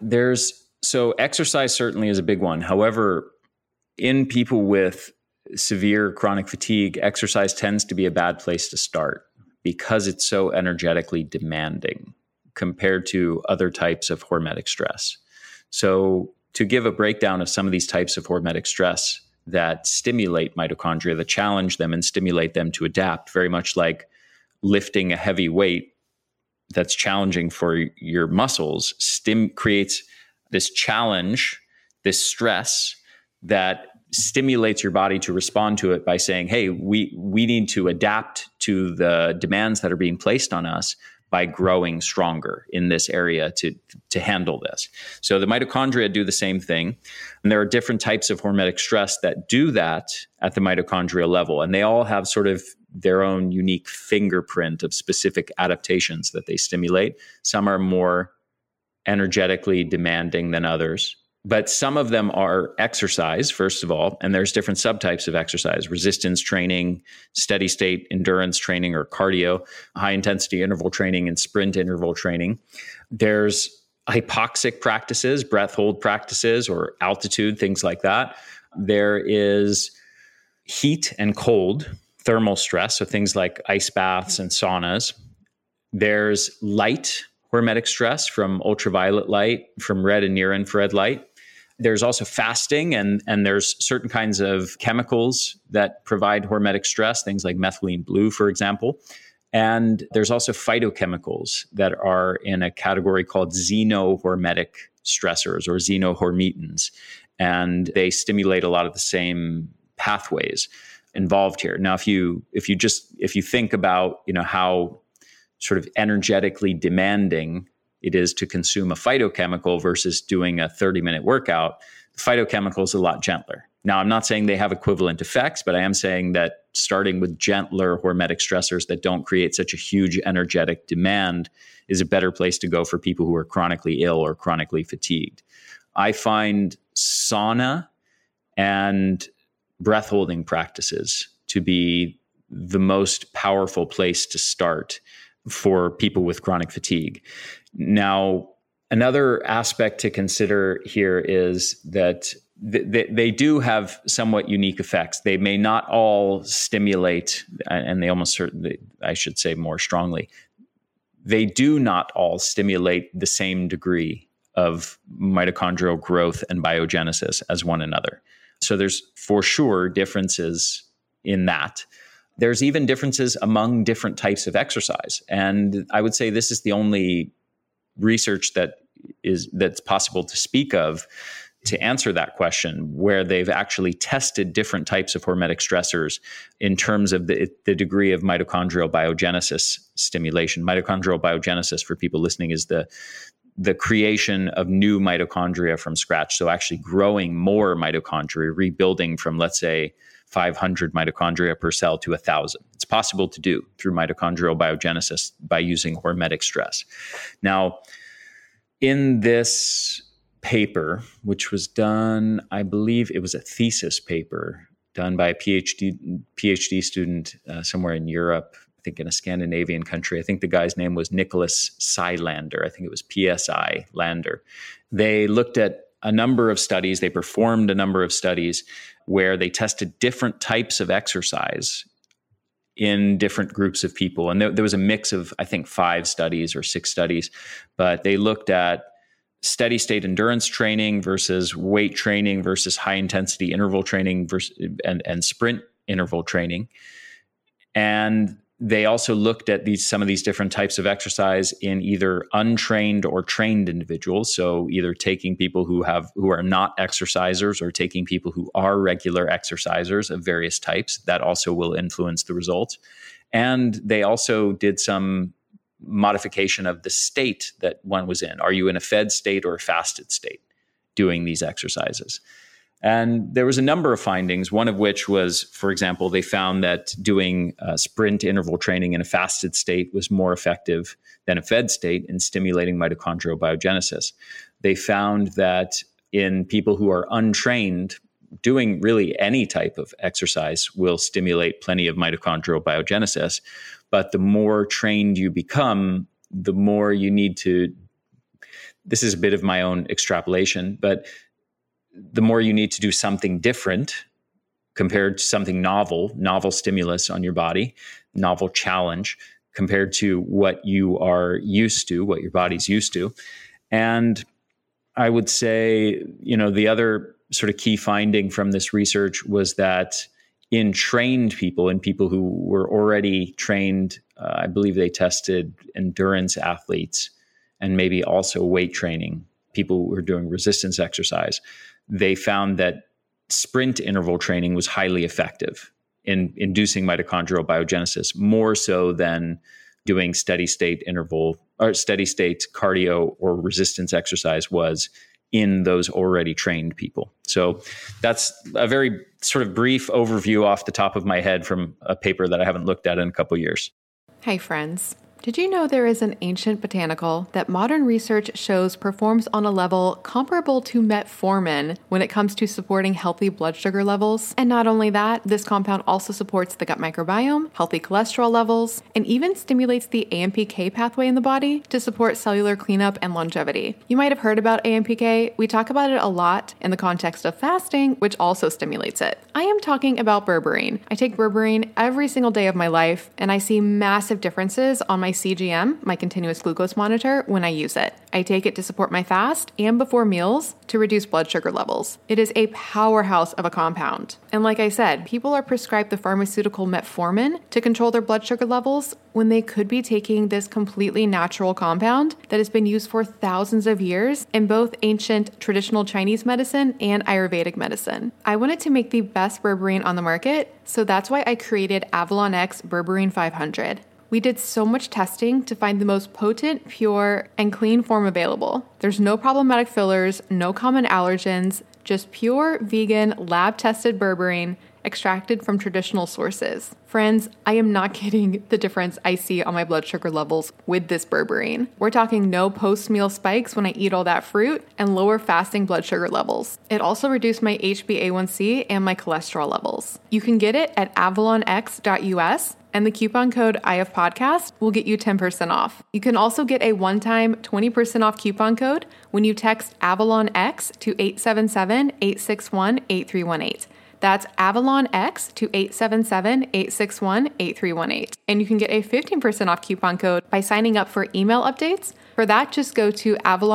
so exercise certainly is a big one. However, in people with severe chronic fatigue, exercise tends to be a bad place to start because it's so energetically demanding compared to other types of hormetic stress. So to give a breakdown of some of these types of hormetic stress that stimulate mitochondria, that challenge them and stimulate them to adapt, very much like lifting a heavy weight that's challenging for your muscles, creates this challenge, this stress that stimulates your body to respond to it by saying, hey, we need to adapt to the demands that are being placed on us by growing stronger in this area to handle this. So the mitochondria do the same thing. And there are different types of hormetic stress that do that at the mitochondrial level. And they all have sort of their own unique fingerprint of specific adaptations that they stimulate. Some are more energetically demanding than others. But some of them are exercise, first of all, and there's different subtypes of exercise: resistance training, steady state endurance training or cardio, high intensity interval training, and sprint interval training. There's hypoxic practices, breath hold practices, or altitude, things like that. There is heat and cold, thermal stress, so things like ice baths and saunas. There's light hormetic stress from ultraviolet light, from red and near infrared light. There's also fasting, and there's certain kinds of chemicals that provide hormetic stress, things like methylene blue, for example. And there's also phytochemicals that are in a category called xenohormetic stressors or xenohormetins. And they stimulate a lot of the same pathways involved here. Now, if you think about, how sort of energetically demanding it is to consume a phytochemical versus doing a 30-minute workout, the phytochemical is a lot gentler. Now, I'm not saying they have equivalent effects, but I am saying that starting with gentler hormetic stressors that don't create such a huge energetic demand is a better place to go for people who are chronically ill or chronically fatigued. I find sauna and breath holding practices to be the most powerful place to start for people with chronic fatigue. Now, another aspect to consider here is that they do have somewhat unique effects. They may not all stimulate, and they almost certainly, I should say more strongly, they do not all stimulate the same degree of mitochondrial growth and biogenesis as one another. So there's for sure differences in that. There's even differences among different types of exercise. And I would say this is the only research that's possible to speak of to answer that question, where they've actually tested different types of hormetic stressors in terms of the degree of mitochondrial biogenesis stimulation. Mitochondrial biogenesis, for people listening, is the creation of new mitochondria from scratch. So actually growing more mitochondria, rebuilding from, let's say, 500 mitochondria per cell to 1,000. It's possible to do through mitochondrial biogenesis by using hormetic stress. Now, in this paper, which was done, I believe it was a thesis paper done by a PhD student somewhere in Europe, I think in a Scandinavian country. I think the guy's name was Nicholas Psylander. I think it was PSI Lander. They looked at a number of studies. They performed a number of studies where they tested different types of exercise in different groups of people. And there was a mix of, I think, 5 studies or 6 studies, but they looked at steady state endurance training versus weight training versus high intensity interval training versus, and sprint interval training. And they also looked at some of these different types of exercise in either untrained or trained individuals. So either taking people who are not exercisers or taking people who are regular exercisers of various types. That also will influence the results. And they also did some modification of the state that one was in. Are you in a fed state or a fasted state doing these exercises? And there was a number of findings, one of which was, for example, they found that doing sprint interval training in a fasted state was more effective than a fed state in stimulating mitochondrial biogenesis. They found that in people who are untrained, doing really any type of exercise will stimulate plenty of mitochondrial biogenesis. But the more trained you become, the more you need to, this is a bit of my own extrapolation, but the more you need to do something different compared to something novel stimulus on your body, novel challenge compared to what you are used to, what your body's used to. And I would say, the other sort of key finding from this research was that in trained people, in people who were already trained, I believe they tested endurance athletes and maybe also weight training, people who were doing resistance exercise. They found that sprint interval training was highly effective in inducing mitochondrial biogenesis, more so than doing steady state interval or steady state cardio or resistance exercise was in those already trained people. So that's a very sort of brief overview off the top of my head from a paper that I haven't looked at in a couple of years. Hey friends, did you know there is an ancient botanical that modern research shows performs on a level comparable to metformin when it comes to supporting healthy blood sugar levels? And not only that, this compound also supports the gut microbiome, healthy cholesterol levels, and even stimulates the AMPK pathway in the body to support cellular cleanup and longevity. You might have heard about AMPK. We talk about it a lot in the context of fasting, which also stimulates it. I am talking about berberine. I take berberine every single day of my life, and I see massive differences on my CGM, my continuous glucose monitor, when I use it. I take it to support my fast and before meals to reduce blood sugar levels. It is a powerhouse of a compound. And like I said, people are prescribed the pharmaceutical metformin to control their blood sugar levels when they could be taking this completely natural compound that has been used for thousands of years in both ancient traditional Chinese medicine and Ayurvedic medicine. I wanted to make the best berberine on the market, so that's why I created Avalon X Berberine 500. We did so much testing to find the most potent, pure, and clean form available. There's no problematic fillers, no common allergens, just pure, vegan, lab-tested berberine extracted from traditional sources. Friends, I am not kidding the difference I see on my blood sugar levels with this berberine. We're talking no post-meal spikes when I eat all that fruit and lower fasting blood sugar levels. It also reduced my HbA1c and my cholesterol levels. You can get it at avalonx.us, and the coupon code IFPodcast will get you 10% off. You can also get a one-time 20% off coupon code when you text Avalon X to 877-861-8318. That's Avalon X to 877-861-8318. And you can get a 15% off coupon code by signing up for email updates. For that, just go to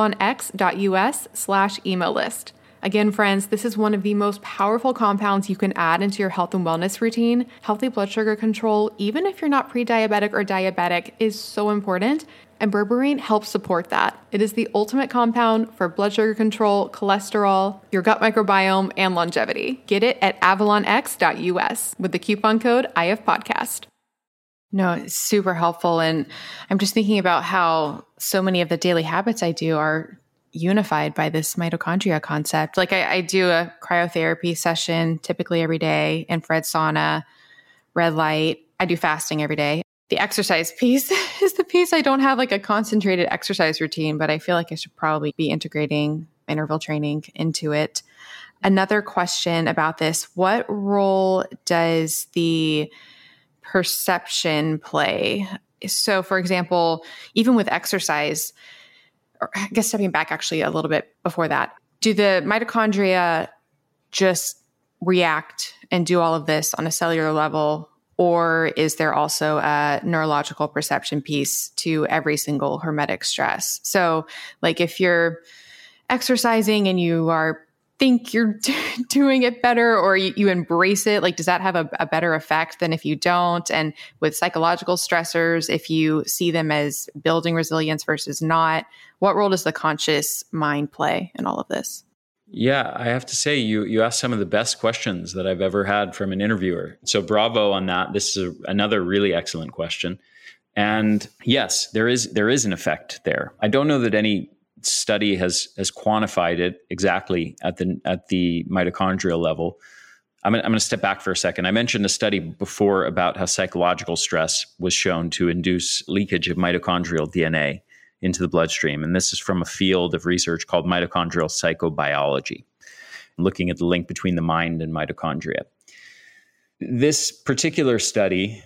avalonx.us/email list. Again, friends, this is one of the most powerful compounds you can add into your health and wellness routine. Healthy blood sugar control, even if you're not pre-diabetic or diabetic, is so important, and berberine helps support that. It is the ultimate compound for blood sugar control, cholesterol, your gut microbiome, and longevity. Get it at avalonx.us with the coupon code IFPodcast. No, it's super helpful, and I'm just thinking about how so many of the daily habits I do are unified by this mitochondria concept. Like I do a cryotherapy session typically every day, infrared sauna, red light. I do fasting every day. The exercise piece is the piece I don't have like a concentrated exercise routine, but I feel like I should probably be integrating interval training into it. Another question about this, what role does the perception play? So for example, even with exercise, or I guess stepping back actually a little bit before that, Do the mitochondria just react and do all of this on a cellular level, or is there also a neurological perception piece to every single hormetic stress? So like if you're exercising and you think you're doing it better, or you embrace it, like does that have a better effect than if you don't? And with psychological stressors, if you see them as building resilience versus not, what role does the conscious mind play in all of this? Yeah, I have to say you asked some of the best questions that I've ever had from an interviewer. So bravo on that. This is another really excellent question. And yes, there is an effect there. I don't know that any study has quantified it exactly at the mitochondrial level. I'm going to step back for a second. I mentioned a study before about how psychological stress was shown to induce leakage of mitochondrial DNA into the bloodstream. And this is from a field of research called mitochondrial psychobiology, looking at the link between the mind and mitochondria. This particular study,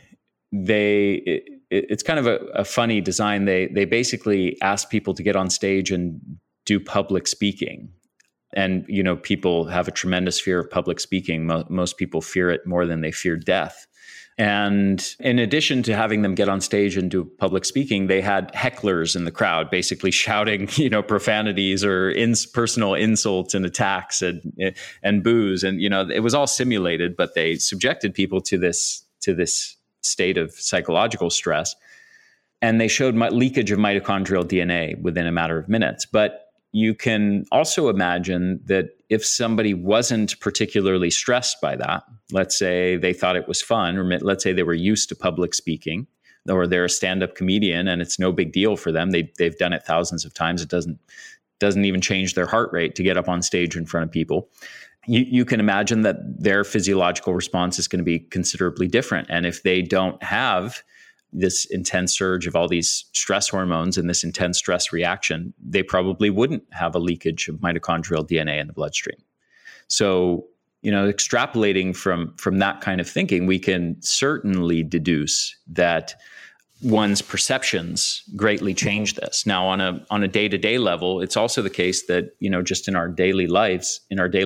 it's kind of a funny design. They basically asked people to get on stage and do public speaking. And, people have a tremendous fear of public speaking. Most people fear it more than they fear death. And in addition to having them get on stage and do public speaking, they had hecklers in the crowd, basically shouting, profanities or personal insults and attacks and boos. And, it was all simulated, but they subjected people to this state of psychological stress. And they showed leakage of mitochondrial DNA within a matter of minutes. But you can also imagine that if somebody wasn't particularly stressed by that, let's say they thought it was fun, or let's say they were used to public speaking, or they're a stand-up comedian and it's no big deal for them. They've done it thousands of times. It doesn't even change their heart rate to get up on stage in front of people. You can imagine that their physiological response is going to be considerably different. And if they don't have this intense surge of all these stress hormones and this intense stress reaction, they probably wouldn't have a leakage of mitochondrial DNA in the bloodstream. So, extrapolating from that kind of thinking, we can certainly deduce that one's perceptions greatly change this. Now, on a day-to-day level, it's also the case that, just in our daily lives,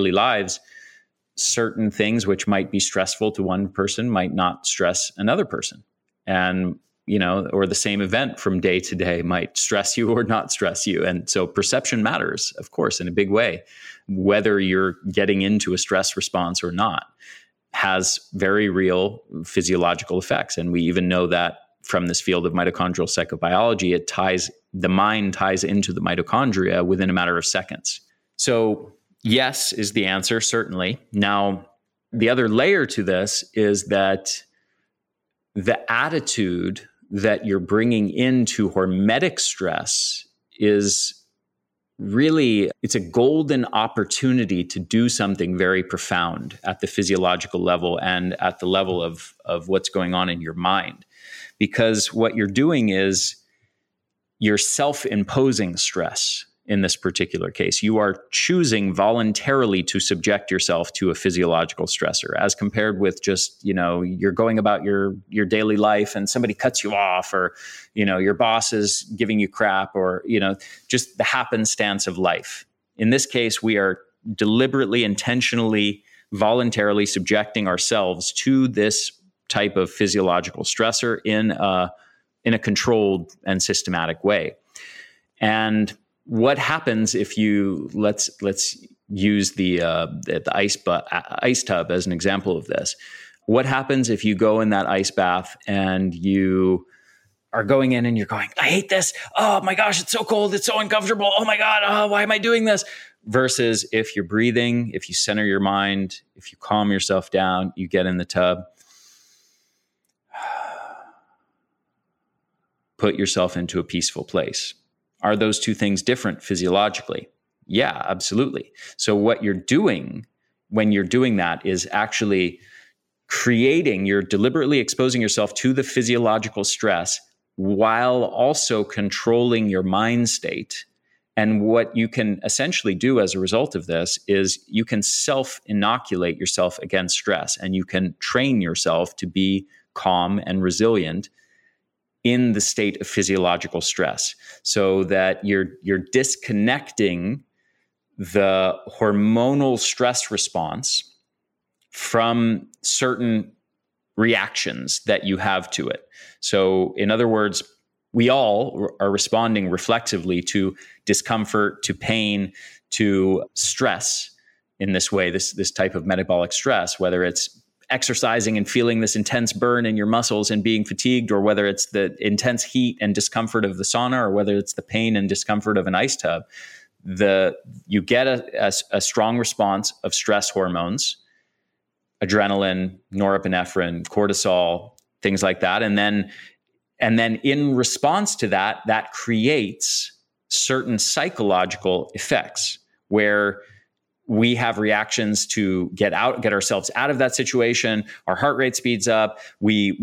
certain things which might be stressful to one person might not stress another person. And, or the same event from day to day might stress you or not stress you. And so perception matters, of course, in a big way. Whether you're getting into a stress response or not has very real physiological effects. And we even know that from this field of mitochondrial psychobiology, the mind ties into the mitochondria within a matter of seconds. So yes is the answer, certainly. Now, the other layer to this is that the attitude that you're bringing into hormetic stress is really, it's a golden opportunity to do something very profound at the physiological level and at the level of what's going on in your mind. Because what you're doing is you're self-imposing stress. In this particular case, you are choosing voluntarily to subject yourself to a physiological stressor, as compared with just, you're going about your daily life and somebody cuts you off, or, your boss is giving you crap, or, just the happenstance of life. In this case, we are deliberately, intentionally, voluntarily subjecting ourselves to this type of physiological stressor in a controlled and systematic way. And what happens if you let's use the ice tub as an example of this? What happens if you go in that ice bath and you are going in and you're going, I hate this. Oh my gosh, it's so cold. It's so uncomfortable. Oh my God. Oh, why am I doing this? Versus if you're breathing, if you center your mind, if you calm yourself down, you get in the tub, put yourself into a peaceful place. Are those two things different physiologically? Yeah, absolutely. So what you're doing when you're doing that is actually you're deliberately exposing yourself to the physiological stress while also controlling your mind state. And what you can essentially do as a result of this is you can self-inoculate yourself against stress, and you can train yourself to be calm and resilient in the state of physiological stress, so that you're disconnecting the hormonal stress response from certain reactions that you have to it. So in other words, we all are responding reflexively to discomfort, to pain, to stress in this way, this type of metabolic stress, whether it's exercising and feeling this intense burn in your muscles and being fatigued, or whether it's the intense heat and discomfort of the sauna, or whether it's the pain and discomfort of an ice tub. You get a strong response of stress hormones, adrenaline, norepinephrine, cortisol, things like that. And then in response to that, that creates certain psychological effects where we have reactions to get ourselves out of that situation. Our heart rate speeds up. We're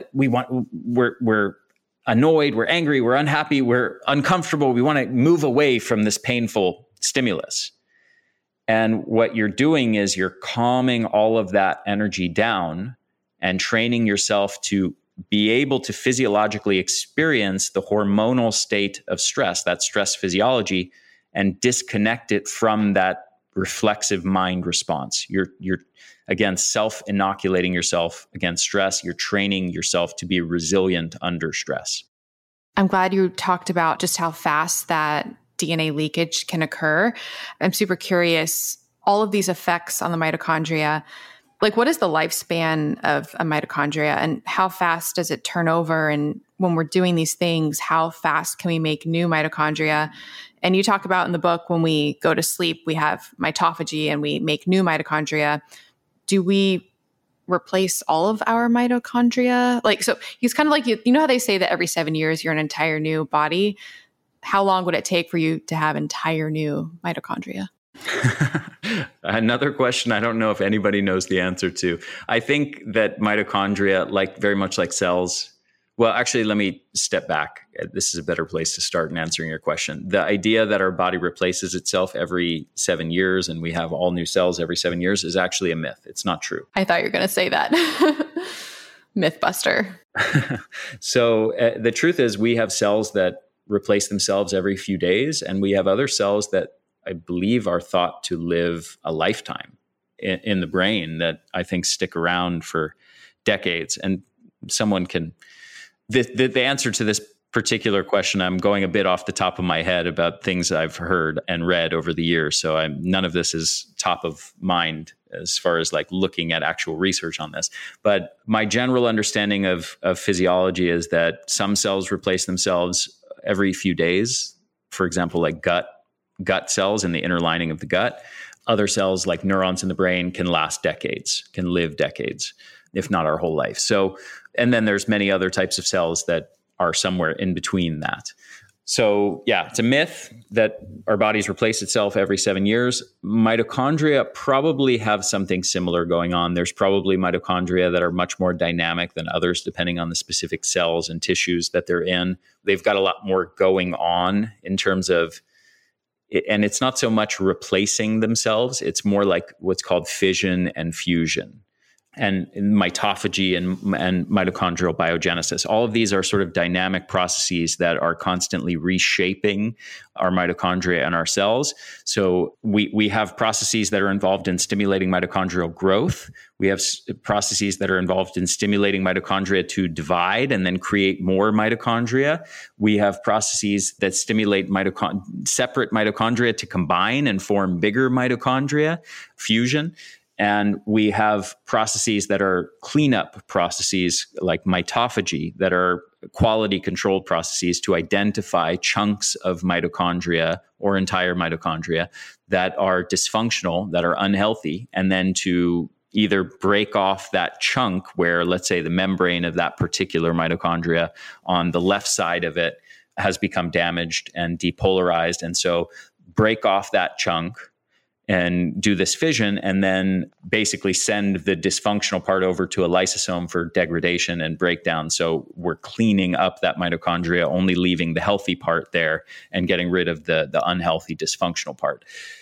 annoyed, we're angry, we're unhappy, we're uncomfortable. We want to move away from this painful stimulus. And what you're doing is you're calming all of that energy down and training yourself to be able to physiologically experience the hormonal state of stress, that stress physiology, and disconnect it from that reflexive mind response. You're again self-inoculating yourself against stress. You're training yourself to be resilient under stress. I'm glad you talked about just how fast that DNA leakage can occur. I'm super curious, all of these effects on the mitochondria, like what is the lifespan of a mitochondria and how fast does it turn over? And when we're doing these things, how fast can we make new mitochondria? And you talk about in the book, when we go to sleep, we have mitophagy and we make new mitochondria. Do we replace all of our mitochondria? Like, so he's kind of like, you know how they say that every 7 years you're an entire new body? How long would it take for you to have entire new mitochondria? Another question I don't know if anybody knows the answer to. I think that mitochondria, like very much like cells, well, actually, let me step back. This is a better place to start in answering your question. The idea that our body replaces itself every 7 years and we have all new cells every 7 years is actually a myth. It's not true. I thought you were going to say that. Mythbuster. So the truth is we have cells that replace themselves every few days, and we have other cells that I believe are thought to live a lifetime in the brain that I think stick around for decades. And someone can... The answer to this particular question, I'm going a bit off the top of my head about things I've heard and read over the years. So none of this is top of mind as far as like looking at actual research on this. But my general understanding of physiology is that some cells replace themselves every few days. For example, like gut cells in the inner lining of the gut. Other cells like neurons in the brain can last decades, can live decades, if not our whole life. So, and then there's many other types of cells that are somewhere in between that. So yeah, it's a myth that our bodies replace itself every 7 years. Mitochondria probably have something similar going on. There's probably mitochondria that are much more dynamic than others, depending on the specific cells and tissues that they're in. They've got a lot more going on in terms of, and it's not so much replacing themselves. It's more like what's called fission and fusion. And mitophagy and mitochondrial biogenesis. All of these are sort of dynamic processes that are constantly reshaping our mitochondria and our cells. So we have processes that are involved in stimulating mitochondrial growth. We have processes that are involved in stimulating mitochondria to divide and then create more mitochondria. We have processes that stimulate separate mitochondria to combine and form bigger mitochondria, fusion. And we have processes that are cleanup processes like mitophagy that are quality controlled processes to identify chunks of mitochondria or entire mitochondria that are dysfunctional, that are unhealthy, and then to either break off that chunk where, let's say, the membrane of that particular mitochondria on the left side of it has become damaged and depolarized. And so break off that chunk and do this fission, and then basically send the dysfunctional part over to a lysosome for degradation and breakdown. So we're cleaning up that mitochondria, only leaving the healthy part there and getting rid of the unhealthy dysfunctional part.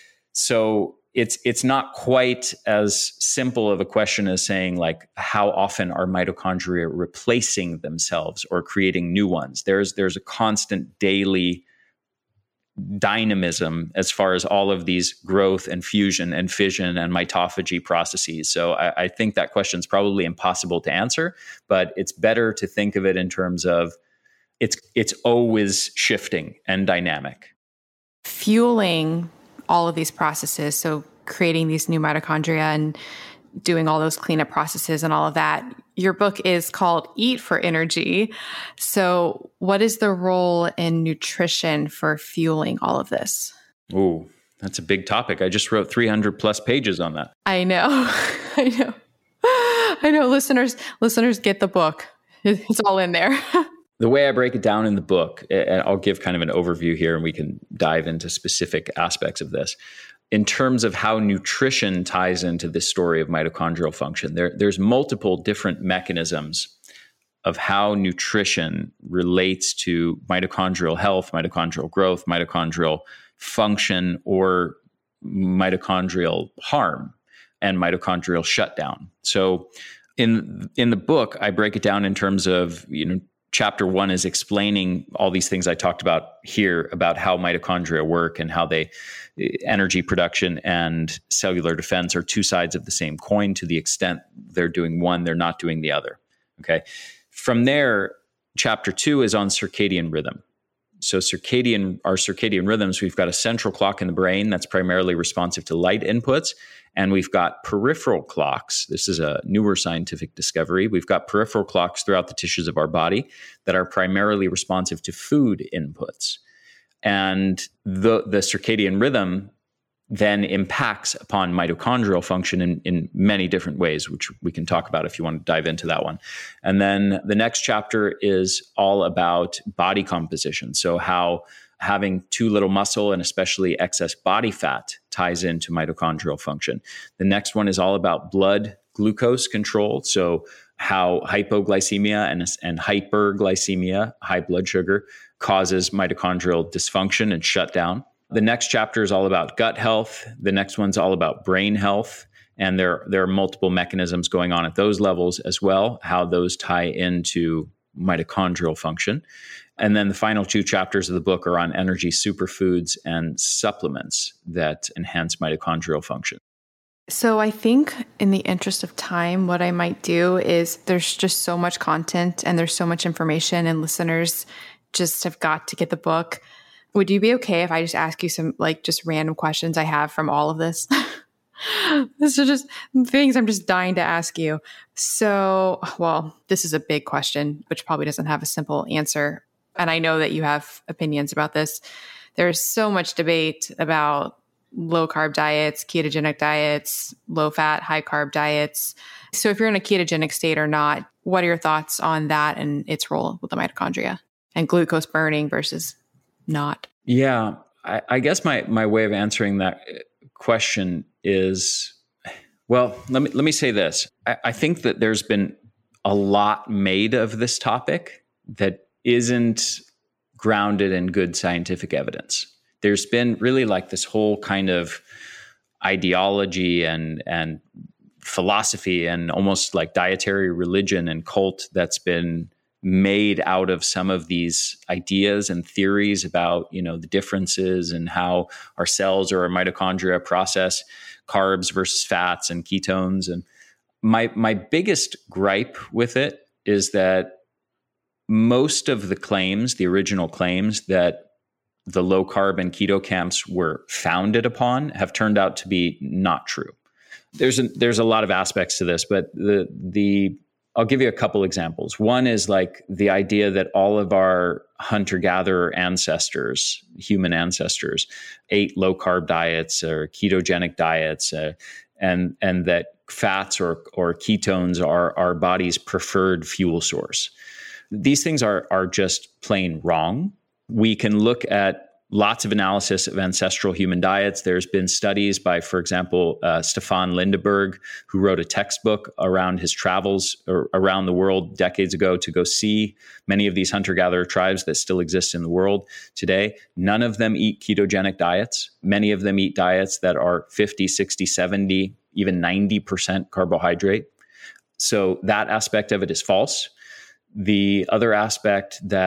So it's not quite as simple of a question as saying like, how often are mitochondria replacing themselves or creating new ones? There's a constant daily dynamism as far as all of these growth and fusion and fission and mitophagy processes. So I think that question is probably impossible to answer, but it's better to think of it in terms of it's always shifting and dynamic. Fueling all of these processes, so creating these new mitochondria and doing all those cleanup processes and all of that. Your book is called Eat for Energy. So what is the role in nutrition for fueling all of this? Oh, that's a big topic. I just wrote 300 plus pages on that. I know. I know. Listeners get the book. It's all in there. The way I break it down in the book, and I'll give kind of an overview here and we can dive into specific aspects of this. In terms of how nutrition ties into this story of mitochondrial function, there's multiple different mechanisms of how nutrition relates to mitochondrial health, mitochondrial growth, mitochondrial function, or mitochondrial harm and mitochondrial shutdown. So in the book, I break it down in terms of, Chapter 1 is explaining all these things I talked about here about how mitochondria work and how energy production and cellular defense are two sides of the same coin. To the extent they're doing one, they're not doing the other. Okay. From there, Chapter 2 is on circadian rhythm. So our circadian rhythms, we've got a central clock in the brain that's primarily responsive to light inputs. And we've got peripheral clocks. This is a newer scientific discovery. We've got peripheral clocks throughout the tissues of our body that are primarily responsive to food inputs. And the circadian rhythm then impacts upon mitochondrial function in many different ways, which we can talk about if you want to dive into that one. And then the next chapter is all about body composition. So how having too little muscle and especially excess body fat ties into mitochondrial function. The next one is all about blood glucose control. So how hypoglycemia and hyperglycemia, high blood sugar, causes mitochondrial dysfunction and shutdown. The next chapter is all about gut health. The next one's all about brain health. And there are multiple mechanisms going on at those levels as well, how those tie into mitochondrial function. And then the final two chapters of the book are on energy superfoods and supplements that enhance mitochondrial function. So I think in the interest of time, what I might do is there's just so much content and there's so much information and listeners just have got to get the book. Would you be okay if I just ask you some just random questions I have from all of this? This is just things I'm just dying to ask you. So, this is a big question, which probably doesn't have a simple answer. And I know that you have opinions about this. There's so much debate about low carb diets, ketogenic diets, low fat, high carb diets. So if you're in a ketogenic state or not, what are your thoughts on that and its role with the mitochondria and glucose burning versus not? Yeah, I guess my way of answering that question is, let me say this. I think that there's been a lot made of this topic that isn't grounded in good scientific evidence. There's been really this whole kind of ideology and philosophy and almost like dietary religion and cult that's been made out of some of these ideas and theories about, the differences and how our cells or our mitochondria process carbs versus fats and ketones. And my biggest gripe with it is that most of the claims, the original claims that the low carb and keto camps were founded upon, have turned out to be not true. There's a lot of aspects to this, but I'll give you a couple examples. One is the idea that all of our hunter-gatherer ancestors, human ancestors, ate low carb diets or ketogenic diets, and that fats or ketones are our body's preferred fuel source. These things are just plain wrong. We can look at lots of analysis of ancestral human diets. There's been studies by, for example, Stefan Lindeberg, who wrote a textbook around his travels around the world decades ago to go see many of these hunter-gatherer tribes that still exist in the world today. None of them eat ketogenic diets. Many of them eat diets that are 50, 60, 70, even 90% carbohydrate. So that aspect of it is false. The other aspect that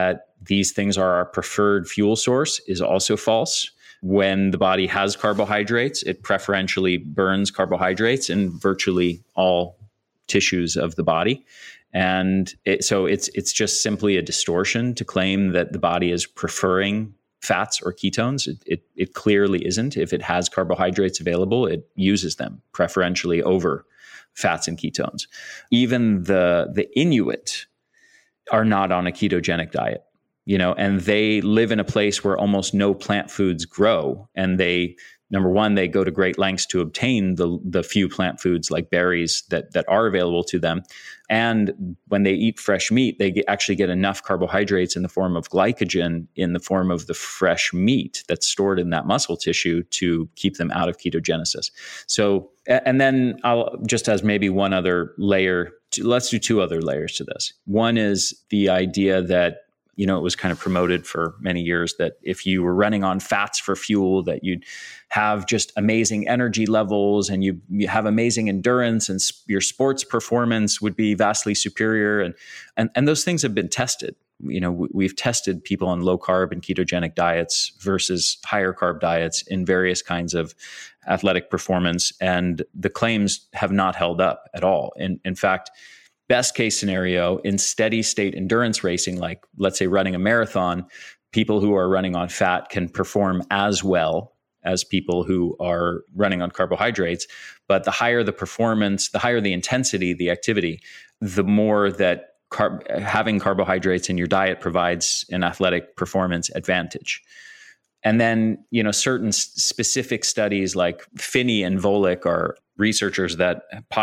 these things are our preferred fuel source is also false. When the body has carbohydrates, it preferentially burns carbohydrates in virtually all tissues of the body. And so it's just simply a distortion to claim that the body is preferring fats or ketones. It clearly isn't. If it has carbohydrates available, it uses them preferentially over fats and ketones. Even the Inuit are not on a ketogenic diet, and they live in a place where almost no plant foods grow. And number one, they go to great lengths to obtain the few plant foods like berries that are available to them. And when they eat fresh meat, they actually get enough carbohydrates in the form of glycogen in the form of the fresh meat that's stored in that muscle tissue to keep them out of ketogenesis. So, and then I'll just as maybe one other layer, let's do two other layers to this. One is the idea that it was kind of promoted for many years that if you were running on fats for fuel, that you'd have just amazing energy levels and you have amazing endurance and your sports performance would be vastly superior. And those things have been tested. We've tested people on low carb and ketogenic diets versus higher carb diets in various kinds of athletic performance. And the claims have not held up at all. In fact, best case scenario in steady state endurance racing, like let's say running a marathon, people who are running on fat can perform as well as people who are running on carbohydrates. But the higher the performance, the higher the intensity, the activity, the more that having carbohydrates in your diet provides an athletic performance advantage. And then, certain specific studies like Finney and Volek are researchers that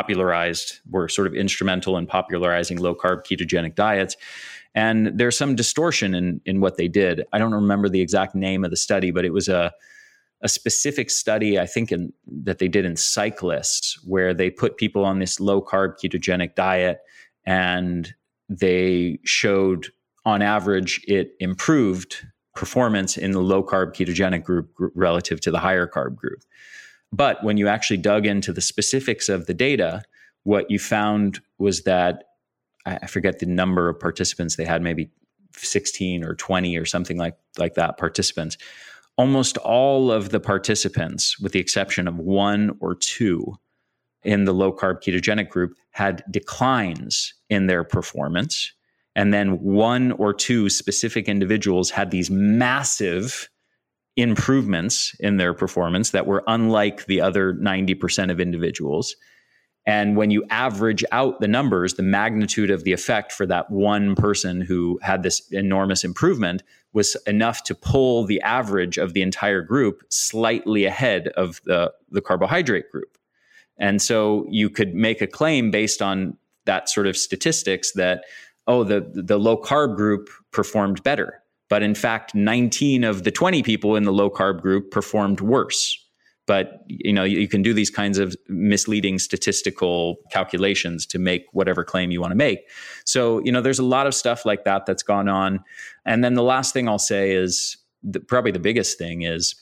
were sort of instrumental in popularizing low carb ketogenic diets. And there's some distortion in what they did. I don't remember the exact name of the study, but it was a specific study, I think, that they did in cyclists, where they put people on this low carb ketogenic diet, and they showed on average it improved performance in the low carb ketogenic group relative to the higher carb group. But when you actually dug into the specifics of the data, what you found was that, I forget the number of participants they had, maybe 16 or 20 or something like that participants. Almost all of the participants, with the exception of one or two in the low carb ketogenic group, had declines in their performance. And then one or two specific individuals had these massive improvements in their performance that were unlike the other 90% of individuals. And when you average out the numbers, the magnitude of the effect for that one person who had this enormous improvement was enough to pull the average of the entire group slightly ahead of the carbohydrate group. And so you could make a claim based on that sort of statistics that, the low carb group performed better. But in fact, 19 of the 20 people in the low carb group performed worse. But, you can do these kinds of misleading statistical calculations to make whatever claim you want to make. So, there's a lot of stuff like that that's gone on. And then the last thing I'll say is probably the biggest thing is,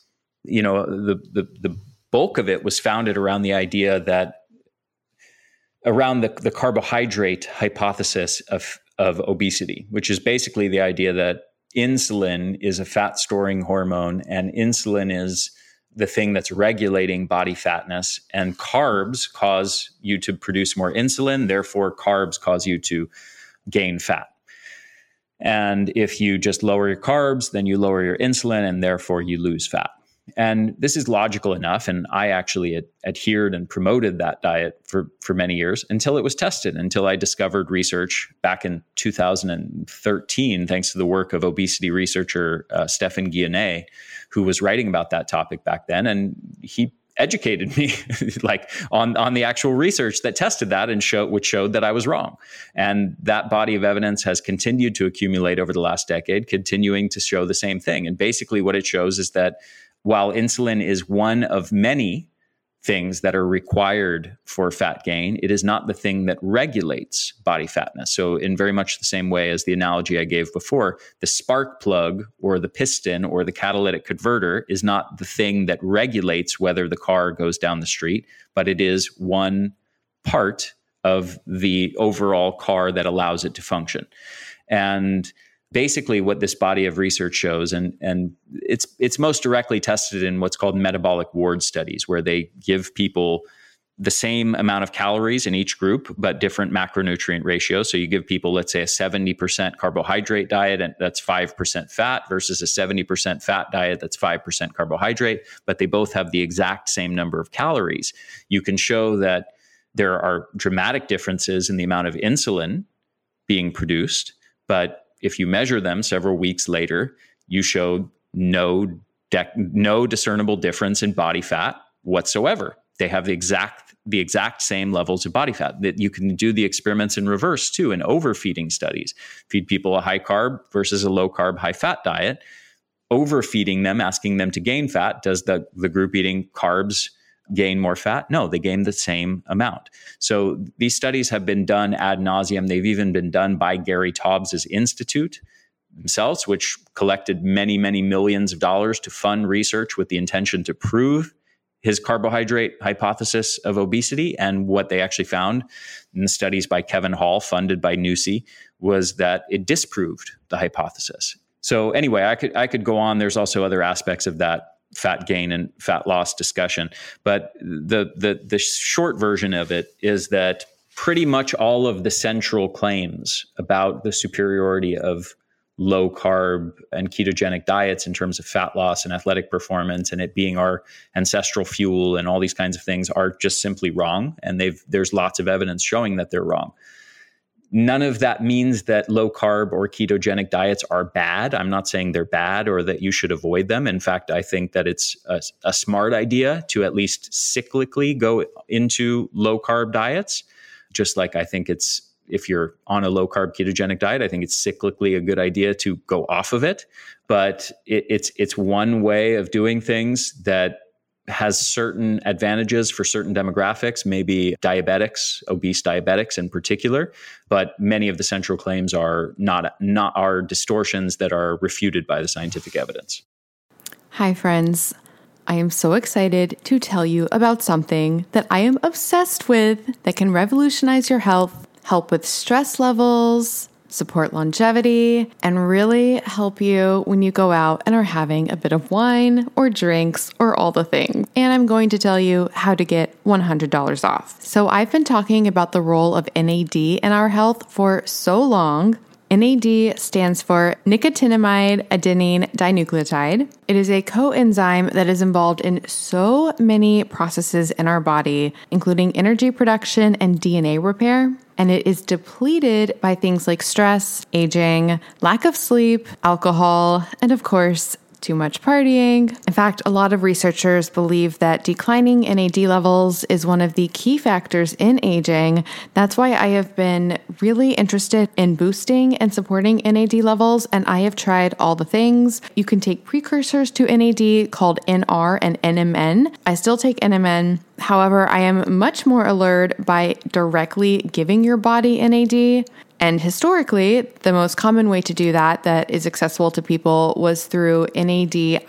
the bulk of it was founded around the idea that around the carbohydrate hypothesis of obesity, which is basically the idea that insulin is a fat storing hormone, and insulin is the thing that's regulating body fatness, and carbs cause you to produce more insulin. Therefore, carbs cause you to gain fat. And if you just lower your carbs, then you lower your insulin, and therefore you lose fat. And this is logical enough. And I actually adhered and promoted that diet for many years until it was tested, until I discovered research back in 2013, thanks to the work of obesity researcher Stephan Guyenet, who was writing about that topic back then. And he educated me on the actual research that tested that and which showed that I was wrong. And that body of evidence has continued to accumulate over the last decade, continuing to show the same thing. And basically what it shows is that while insulin is one of many things that are required for fat gain, it is not the thing that regulates body fatness. So in very much the same way as the analogy I gave before, the spark plug or the piston or the catalytic converter is not the thing that regulates whether the car goes down the street, but it is one part of the overall car that allows it to function. And basically what this body of research shows, and it's most directly tested in what's called metabolic ward studies, where they give people the same amount of calories in each group, but different macronutrient ratios. So you give people, let's say, a 70% carbohydrate diet, and that's 5% fat, versus a 70% fat diet that's 5% carbohydrate, but they both have the exact same number of calories. You can show that there are dramatic differences in the amount of insulin being produced, but if you measure them several weeks later, you show no discernible difference in body fat whatsoever. They have the exact same levels of body fat. That you can do the experiments in reverse too, in overfeeding studies. Feed people a high carb versus a low carb, high fat diet. Overfeeding them, asking them to gain fat. Does the group eating carbs gain more fat? No, they gain the same amount. So these studies have been done ad nauseum. They've even been done by Gary Taubes' institute themselves, which collected many, many millions of dollars to fund research with the intention to prove his carbohydrate hypothesis of obesity. And what they actually found in the studies by Kevin Hall, funded by NUSI, was that it disproved the hypothesis. So anyway, I could go on. There's also other aspects of that fat gain and fat loss discussion. But the short version of it is that pretty much all of the central claims about the superiority of low carb and ketogenic diets in terms of fat loss and athletic performance, and it being our ancestral fuel and all these kinds of things, are just simply wrong. And there's lots of evidence showing that they're wrong. None of that means that low carb or ketogenic diets are bad. I'm not saying they're bad or that you should avoid them. In fact, I think that it's a smart idea to at least cyclically go into low carb diets. Just like I think if you're on a low carb ketogenic diet, I think it's cyclically a good idea to go off of it. But it's one way of doing things that has certain advantages for certain demographics, maybe diabetics, obese diabetics in particular. But many of the central claims are not are distortions that are refuted by the scientific evidence. Hi, friends. I am so excited to tell you about something that I am obsessed with that can revolutionize your health, help with stress levels, support longevity, and really help you when you go out and are having a bit of wine or drinks or all the things. And I'm going to tell you how to get $100 off. So I've been talking about the role of NAD in our health for so long. NAD stands for nicotinamide adenine dinucleotide. It is a coenzyme that is involved in so many processes in our body, including energy production and DNA repair. And it is depleted by things like stress, aging, lack of sleep, alcohol, and of course, too much partying. In fact, a lot of researchers believe that declining NAD levels is one of the key factors in aging. That's why I have been really interested in boosting and supporting NAD levels, and I have tried all the things. You can take precursors to NAD called NR and NMN. I still take NMN. However, I am much more allured by directly giving your body NAD. And historically, the most common way to do that is accessible to people was through NAD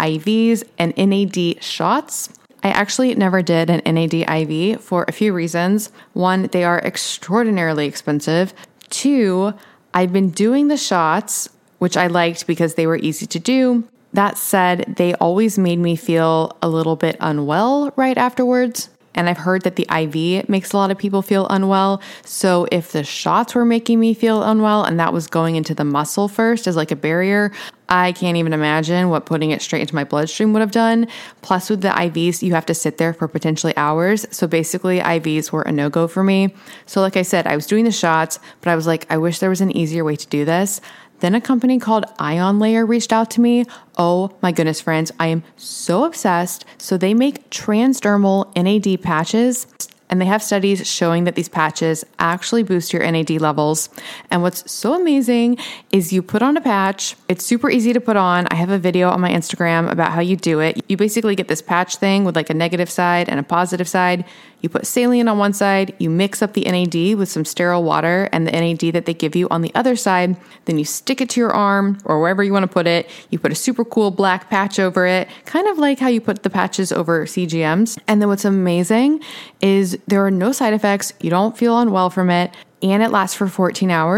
IVs and NAD shots. I actually never did an NAD IV for a few reasons. One, they are extraordinarily expensive. Two, I've been doing the shots, which I liked because they were easy to do. That said, they always made me feel a little bit unwell right afterwards. And I've heard that the IV makes a lot of people feel unwell. So if the shots were making me feel unwell and that was going into the muscle first as like a barrier, I can't even imagine what putting it straight into my bloodstream would have done. Plus with the IVs, you have to sit there for potentially hours. So basically IVs were a no-go for me. So like I said, I was doing the shots, but I was like, I wish there was an easier way to do this. Then a company called Ion Layer reached out to me. Oh my goodness, friends, I am so obsessed. So they make transdermal NAD patches, and they have studies showing that these patches actually boost your NAD levels. And what's so amazing is you put on a patch. It's super easy to put on. I have a video on my Instagram about how you do it. You basically get this patch thing with like a negative side and a positive side. You put saline on one side, you mix up the NAD with some sterile water and the NAD that they give you on the other side. Then you stick it to your arm or wherever you want to put it. You put a super cool black patch over it, kind of like how you put the patches over CGMs. And then what's amazing is there are no side effects. You don't feel unwell from it. And it lasts for 14 hours.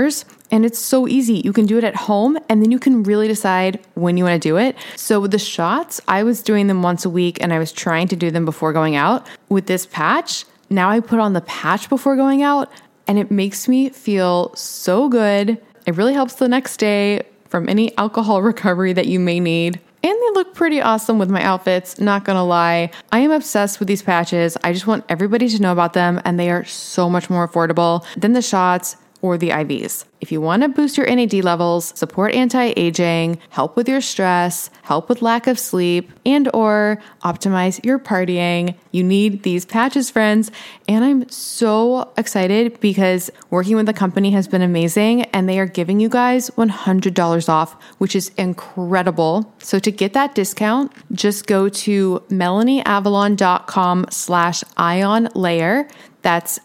And it's so easy. You can do it at home and then you can really decide when you want to do it. So with the shots, I was doing them once a week and I was trying to do them before going out. With this patch, now I put on the patch before going out and it makes me feel so good. It really helps the next day from any alcohol recovery that you may need. And they look pretty awesome with my outfits, not gonna lie. I am obsessed with these patches. I just want everybody to know about them, and they are so much more affordable than the shots or the IVs. If you want to boost your NAD levels, support anti-aging, help with your stress, help with lack of sleep, and or optimize your partying, you need these patches, friends. And I'm so excited because working with the company has been amazing and they are giving you guys $100 off, which is incredible. So to get that discount, just go to melaniavalon.com/ionlayer. That's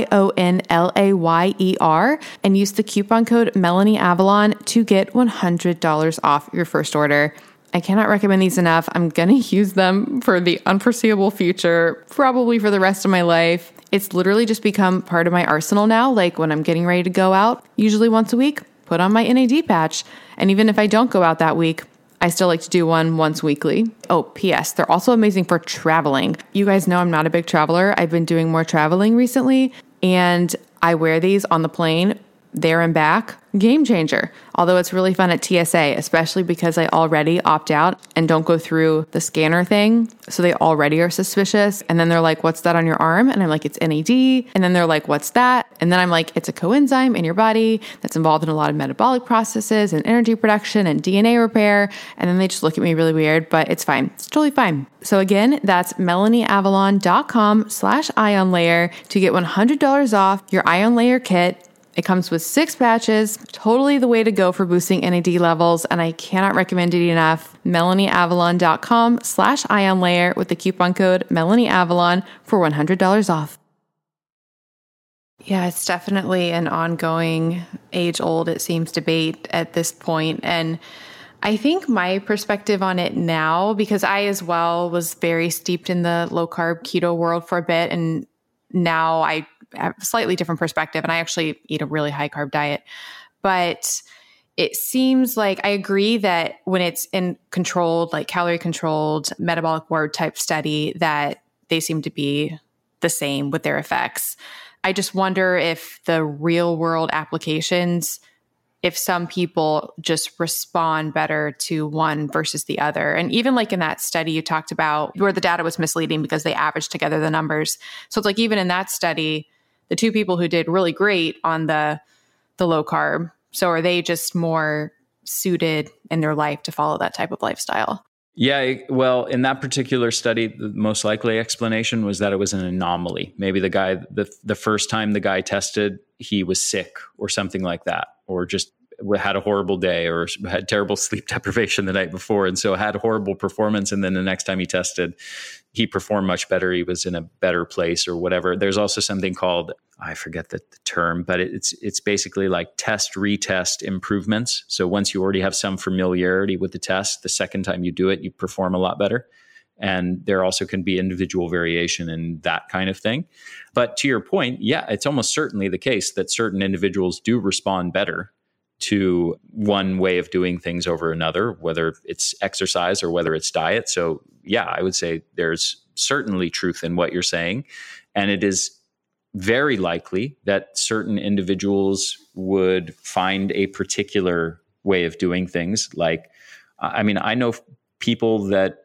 IONLAYER and use the coupon code MelanieAvalon to get $100 off your first order. I cannot recommend these enough. I'm going to use them for the unforeseeable future, probably for the rest of my life. It's literally just become part of my arsenal now. Like when I'm getting ready to go out, usually once a week, put on my NAD patch. And even if I don't go out that week, I still like to do one once weekly. Oh, P.S. They're also amazing for traveling. You guys know I'm not a big traveler. I've been doing more traveling recently, and I wear these on the plane, there and back. Game changer. Although it's really fun at TSA, especially because I already opt out and don't go through the scanner thing. So they already are suspicious. And then they're like, what's that on your arm? And I'm like, it's NAD. And then they're like, what's that? And then I'm like, it's a coenzyme in your body that's involved in a lot of metabolic processes and energy production and DNA repair. And then they just look at me really weird, but it's fine. It's totally fine. So again, that's MelanieAvalon.com/ionlayer to get $100 off your Ion Layer kit. It comes with 6 patches, totally the way to go for boosting NAD levels, and I cannot recommend it enough. MelanieAvalon.com/ionlayer with the coupon code MelanieAvalon for $100 off. Yeah, it's definitely an ongoing, age-old, it seems, debate at this point. And I think my perspective on it now, because I as well was very steeped in the low-carb keto world for a bit, and now I have a slightly different perspective, and I actually eat a really high carb diet. But it seems like I agree that when it's in controlled, like calorie controlled, metabolic ward type study, that they seem to be the same with their effects. I just wonder if the real world applications, if some people just respond better to one versus the other. And even like in that study you talked about where the data was misleading because they averaged together the numbers. So it's like even in that study, the 2 people who did really great on the low carb. So are they just more suited in their life to follow that type of lifestyle? Yeah, well, in that particular study, the most likely explanation was that it was an anomaly. Maybe the guy, the first time the guy tested, he was sick or something like that, or just had a horrible day or had terrible sleep deprivation the night before. And so had a horrible performance. And then the next time he tested, he performed much better. He was in a better place or whatever. There's also something called, I forget the term, but it's basically like test, retest improvements. So once you already have some familiarity with the test, the second time you do it, you perform a lot better. And there also can be individual variation in that kind of thing. But to your point, yeah, it's almost certainly the case that certain individuals do respond better to one way of doing things over another, whether it's exercise or whether it's diet. So yeah, I would say there's certainly truth in what you're saying. And it is very likely that certain individuals would find a particular way of doing things. Like, I mean, I know people that,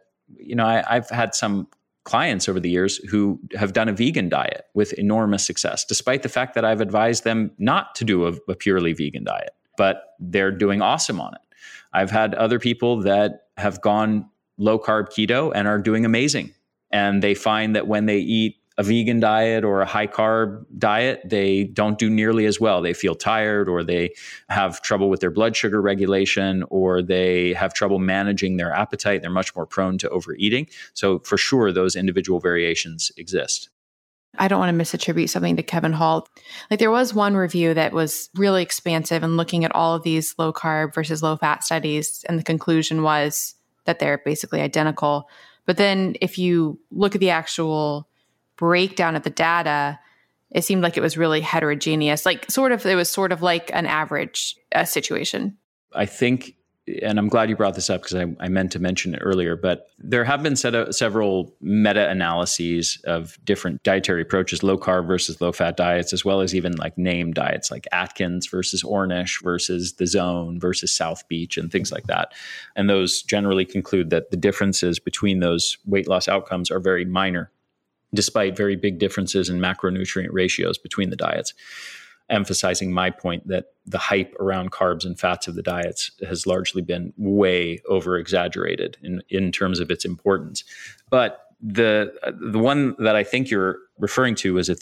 I've had some clients over the years who have done a vegan diet with enormous success, despite the fact that I've advised them not to do a purely vegan diet, but they're doing awesome on it. I've had other people that have gone low carb keto and are doing amazing. And they find that when they eat a vegan diet or a high carb diet, they don't do nearly as well. They feel tired, or they have trouble with their blood sugar regulation, or they have trouble managing their appetite. They're much more prone to overeating. So for sure, those individual variations exist. I don't want to misattribute something to Kevin Hall. Like there was one review that was really expansive and looking at all of these low carb versus low fat studies. And the conclusion was that they're basically identical. But then if you look at the actual breakdown of the data, It seemed like it was really heterogeneous, it was sort of like an average situation. I think, and I'm glad you brought this up because I meant to mention it earlier, but there have been several meta-analyses of different dietary approaches, low carb versus low fat diets, as well as even like name diets like Atkins versus Ornish versus The Zone versus South Beach and things like that. And those generally conclude that the differences between those weight loss outcomes are very minor, despite very big differences in macronutrient ratios between the diets, emphasizing my point that the hype around carbs and fats of the diets has largely been way over-exaggerated in terms of its importance. But the one that I think you're referring to is a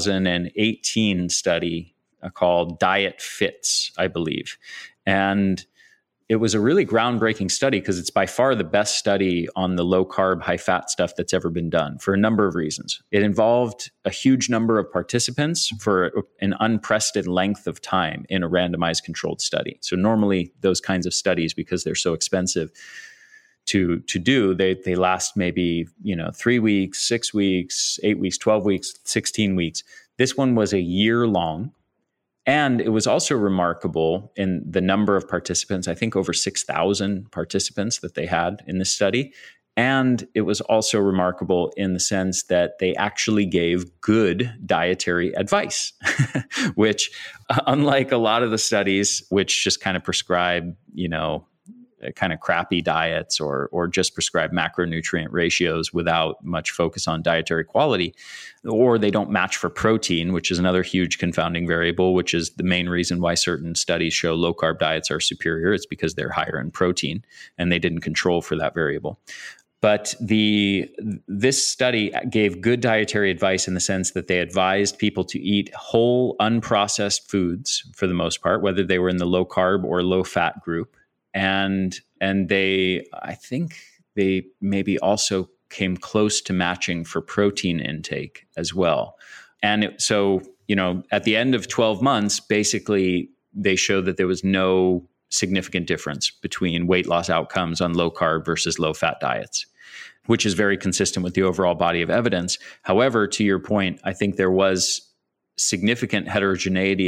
2018 study called Diet Fits, I believe. And it was a really groundbreaking study because it's by far the best study on the low carb, high fat stuff that's ever been done for a number of reasons. It involved a huge number of participants for an unprecedented length of time in a randomized controlled study. So normally those kinds of studies, because they're so expensive to do, they last maybe 3 weeks, 6 weeks, 8 weeks, 12 weeks, 16 weeks. This one was a year long. And it was also remarkable in the number of participants, I think over 6,000 participants that they had in this study. And it was also remarkable in the sense that they actually gave good dietary advice, which unlike a lot of the studies, which just kind of prescribe, kind of crappy diets or just prescribe macronutrient ratios without much focus on dietary quality, or they don't match for protein, which is another huge confounding variable, which is the main reason why certain studies show low carb diets are superior. It's because they're higher in protein and they didn't control for that variable. But this study gave good dietary advice in the sense that they advised people to eat whole, unprocessed foods for the most part, whether they were in the low carb or low fat group. And I think they maybe also came close to matching for protein intake as well. And so, at the end of 12 months, basically, they showed that there was no significant difference between weight loss outcomes on low carb versus low fat diets, which is very consistent with the overall body of evidence. However, to your point, I think there was significant heterogeneity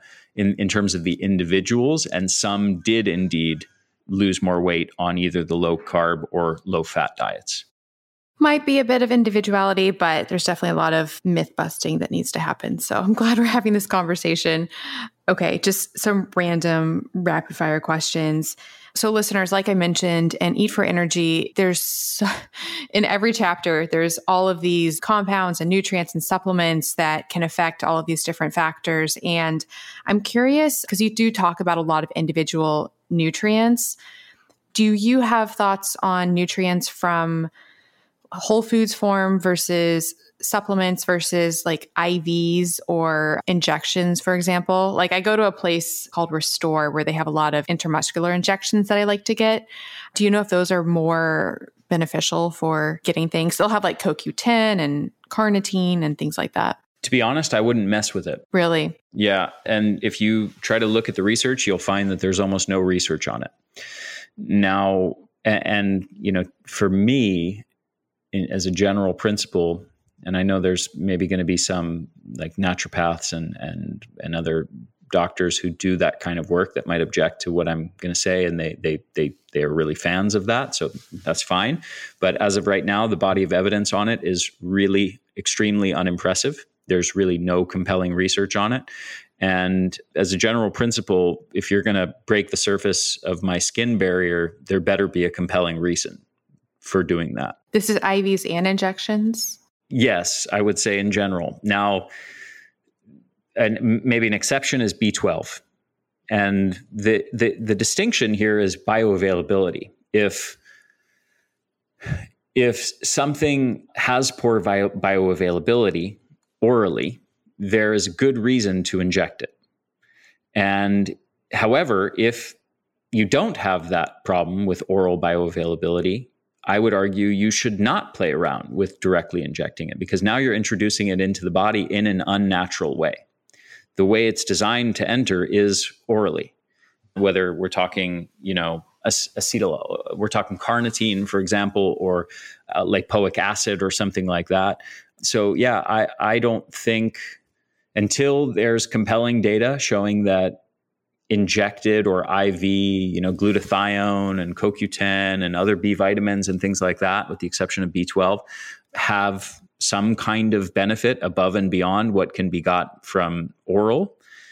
in terms of the individuals, and some did indeed lose more weight on either the low carb or low fat diets. Might be a bit of individuality, but there's definitely a lot of myth busting that needs to happen. So I'm glad we're having this conversation. Okay, just some random rapid fire questions. So listeners, like I mentioned, and Eat for Energy, there's in every chapter, there's all of these compounds and nutrients and supplements that can affect all of these different factors. And I'm curious, because you do talk about a lot of individual nutrients. Do you have thoughts on nutrients from whole foods form versus supplements versus like IVs or injections, for example? Like I go to a place called Restore where they have a lot of intramuscular injections that I like to get. Do you know if those are more beneficial for getting things? They'll have like CoQ10 and carnitine and things like that. To be honest, I wouldn't mess with it. Really? Yeah. And if you try to look at the research, you'll find that there's almost no research on it. Now, and for me, as a general principle, and I know there's maybe going to be some like naturopaths and other doctors who do that kind of work that might object to what I'm going to say, and they are really fans of that, so that's fine. But as of right now, the body of evidence on it is really extremely unimpressive. There's really no compelling research on it. And as a general principle, if you're going to break the surface of my skin barrier, there better be a compelling reason for doing that. This is IVs and injections? Yes, I would say in general. Now, and maybe an exception is B12. And the distinction here is bioavailability. If something has poor bioavailability orally, there is good reason to inject it. And however, if you don't have that problem with oral bioavailability, I would argue you should not play around with directly injecting it, because now you're introducing it into the body in an unnatural way. The way it's designed to enter is orally, whether we're talking, acetyl, we're talking carnitine, for example, or lipoic acid or something like that. So yeah, I don't think until there's compelling data showing that injected or IV, glutathione and CoQ10 and other B vitamins and things like that, with the exception of B12, have some kind of benefit above and beyond what can be got from oral,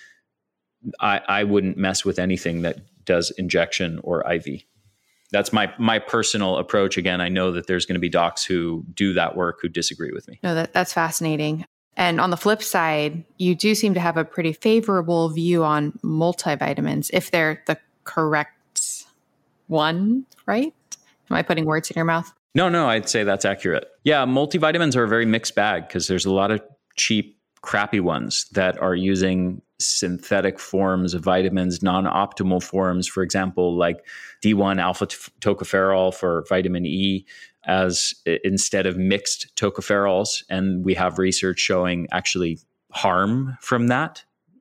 I wouldn't mess with anything that does injection or IV. That's my personal approach. Again, I know that there's going to be docs who do that work who disagree with me. No, that's fascinating. And on the flip side, you do seem to have a pretty favorable view on multivitamins, if they're the correct one, right? Am I putting words in your mouth? No, I'd say that's accurate. Yeah, multivitamins are a very mixed bag because there's a lot of cheap, crappy ones that are using synthetic forms of vitamins, non-optimal forms, for example, like D1 alpha tocopherol for vitamin E, as instead of mixed tocopherols. And we have research showing actually harm from that.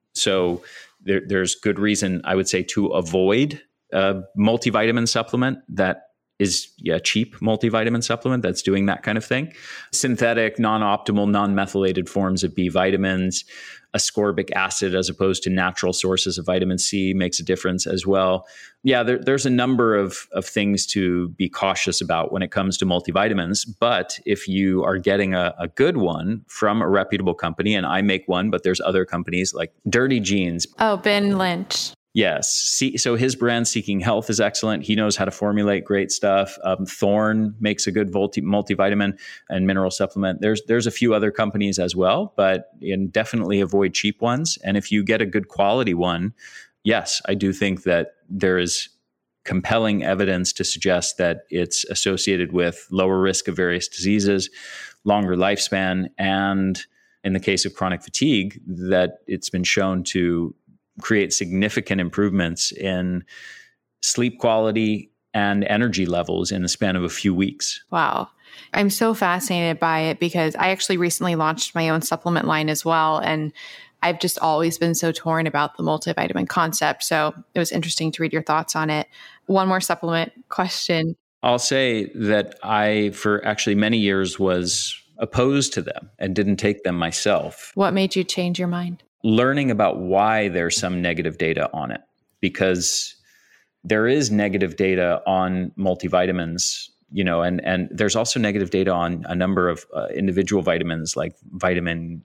So there's good reason, I would say, to avoid a multivitamin supplement that is a cheap multivitamin supplement that's doing that kind of thing. Synthetic, non-optimal, non-methylated forms of B vitamins, ascorbic acid as opposed to natural sources of vitamin C makes a difference as well. Yeah, there's a number of things to be cautious about when it comes to multivitamins. But if you are getting a good one from a reputable company, and I make one, but there's other companies like Dirty Genes. Oh, Ben Lynch. Yes. So his brand Seeking Health is excellent. He knows how to formulate great stuff. Thorne makes a good multivitamin and mineral supplement. There's a few other companies as well, but definitely avoid cheap ones. And if you get a good quality one, yes, I do think that there is compelling evidence to suggest that it's associated with lower risk of various diseases, longer lifespan, and in the case of chronic fatigue, that it's been shown to create significant improvements in sleep quality and energy levels in the span of a few weeks. Wow. I'm so fascinated by it because I actually recently launched my own supplement line as well. And I've just always been so torn about the multivitamin concept. So it was interesting to read your thoughts on it. One more supplement question. I'll say that I, for actually many years, was opposed to them and didn't take them myself. What made you change your mind? Learning about why there's some negative data on it, because there is negative data on multivitamins, and there's also negative data on a number of individual vitamins like vitamin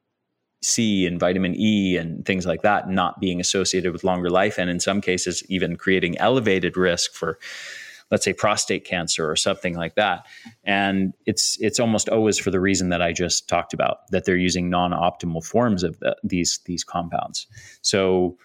C and vitamin E and things like that not being associated with longer life, and in some cases even creating elevated risk for, let's say, prostate cancer or something like that. And it's almost always for the reason that I just talked about, that they're using non-optimal forms of these compounds. So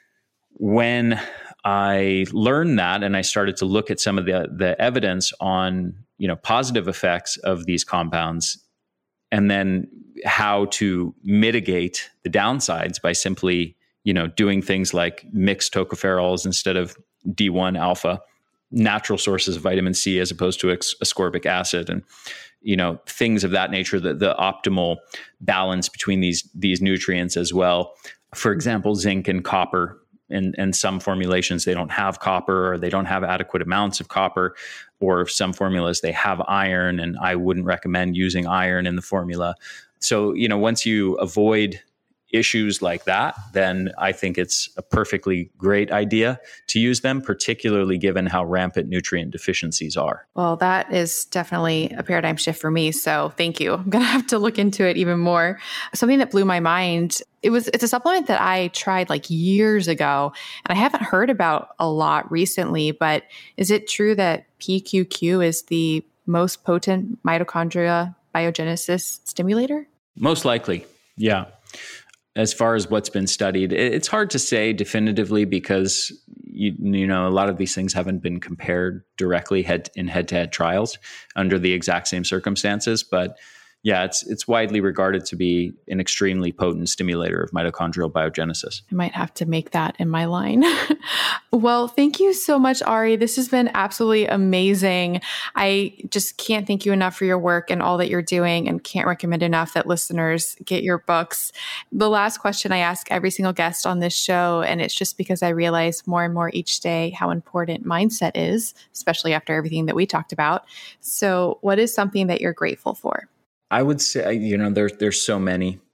when I learned that and I started to look at some of the evidence on, positive effects of these compounds, and then how to mitigate the downsides by simply, doing things like mixed tocopherols instead of D1 alpha, natural sources of vitamin C as opposed to ascorbic acid, and things of that nature, the optimal balance between these nutrients as well. For example, zinc and copper. In some formulations, they don't have copper, or they don't have adequate amounts of copper, or some formulas, they have iron, and I wouldn't recommend using iron in the formula. So, once you avoid issues like that, then I think it's a perfectly great idea to use them, particularly given how rampant nutrient deficiencies are. Well, that is definitely a paradigm shift for me. So thank you. I'm going to have to look into it even more. Something that blew my mind, it's a supplement that I tried like years ago, and I haven't heard about a lot recently, but is it true that PQQ is the most potent mitochondria biogenesis stimulator? Most likely, yeah. As far as what's been studied, it's hard to say definitively because a lot of these things haven't been compared directly head-to-head trials under the exact same circumstances. But yeah, it's widely regarded to be an extremely potent stimulator of mitochondrial biogenesis. I might have to make that in my line. Well, thank you so much, Ari. This has been absolutely amazing. I just can't thank you enough for your work and all that you're doing, and can't recommend enough that listeners get your books. The last question I ask every single guest on this show, and it's just because I realize more and more each day how important mindset is, especially after everything that we talked about. So what is something that you're grateful for? I would say, there's so many.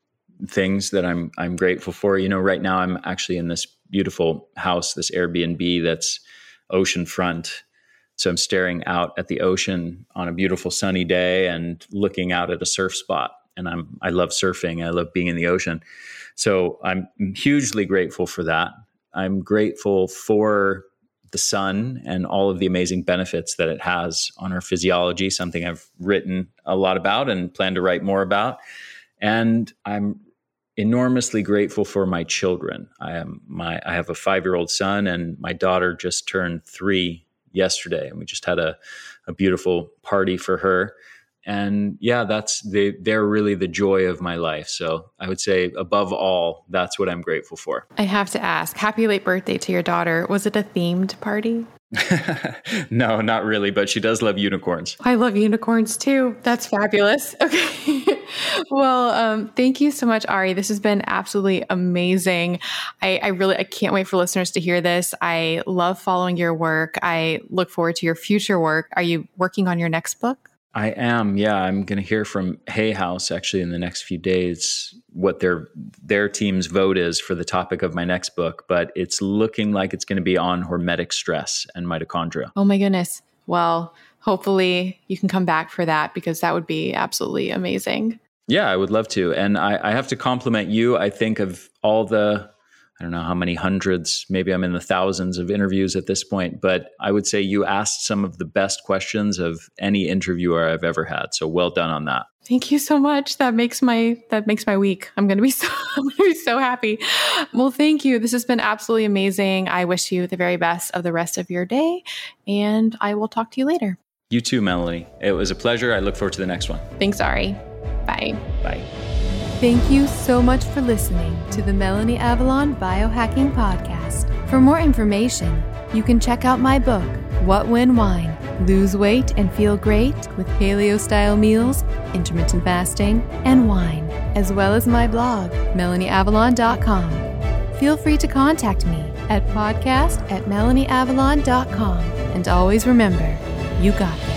things that I'm grateful for. Right now I'm actually in this beautiful house, this Airbnb that's oceanfront. So I'm staring out at the ocean on a beautiful sunny day and looking out at a surf spot. And I love surfing. I love being in the ocean. So I'm hugely grateful for that. I'm grateful for the sun and all of the amazing benefits that it has on our physiology, something I've written a lot about and plan to write more about. And I'm enormously grateful for my children. I have a 5-year-old son, and my daughter just turned 3 yesterday, and we just had a beautiful party for her. And yeah, they're really the joy of my life. So I would say above all, that's what I'm grateful for. I have to ask, happy late birthday to your daughter. Was it a themed party? No, not really, but she does love unicorns. I love unicorns too. That's fabulous. Okay. Well, thank you so much, Ari. This has been absolutely amazing. I can't wait for listeners to hear this. I love following your work. I look forward to your future work. Are you working on your next book? I am. Yeah. I'm going to hear from Hay House actually in the next few days what their team's vote is for the topic of my next book, but it's looking like it's going to be on hormetic stress and mitochondria. Oh my goodness. Well, hopefully you can come back for that, because that would be absolutely amazing. Yeah, I would love to. And I have to compliment you. I think of all I don't know how many hundreds, maybe I'm in the thousands of interviews at this point, but I would say you asked some of the best questions of any interviewer I've ever had. So well done on that. Thank you so much. That makes my week. I'm going to be so happy. Well, thank you. This has been absolutely amazing. I wish you the very best of the rest of your day, and I will talk to you later. You too, Melanie. It was a pleasure. I look forward to the next one. Thanks, Ari. Bye. Bye. Thank you so much for listening to the Melanie Avalon Biohacking Podcast. For more information, you can check out my book, What When Wine? Lose Weight and Feel Great with Paleo-Style Meals, Intermittent Fasting, and Wine, as well as my blog, MelanieAvalon.com. Feel free to contact me at podcast@MelanieAvalon.com. And always remember, you got this.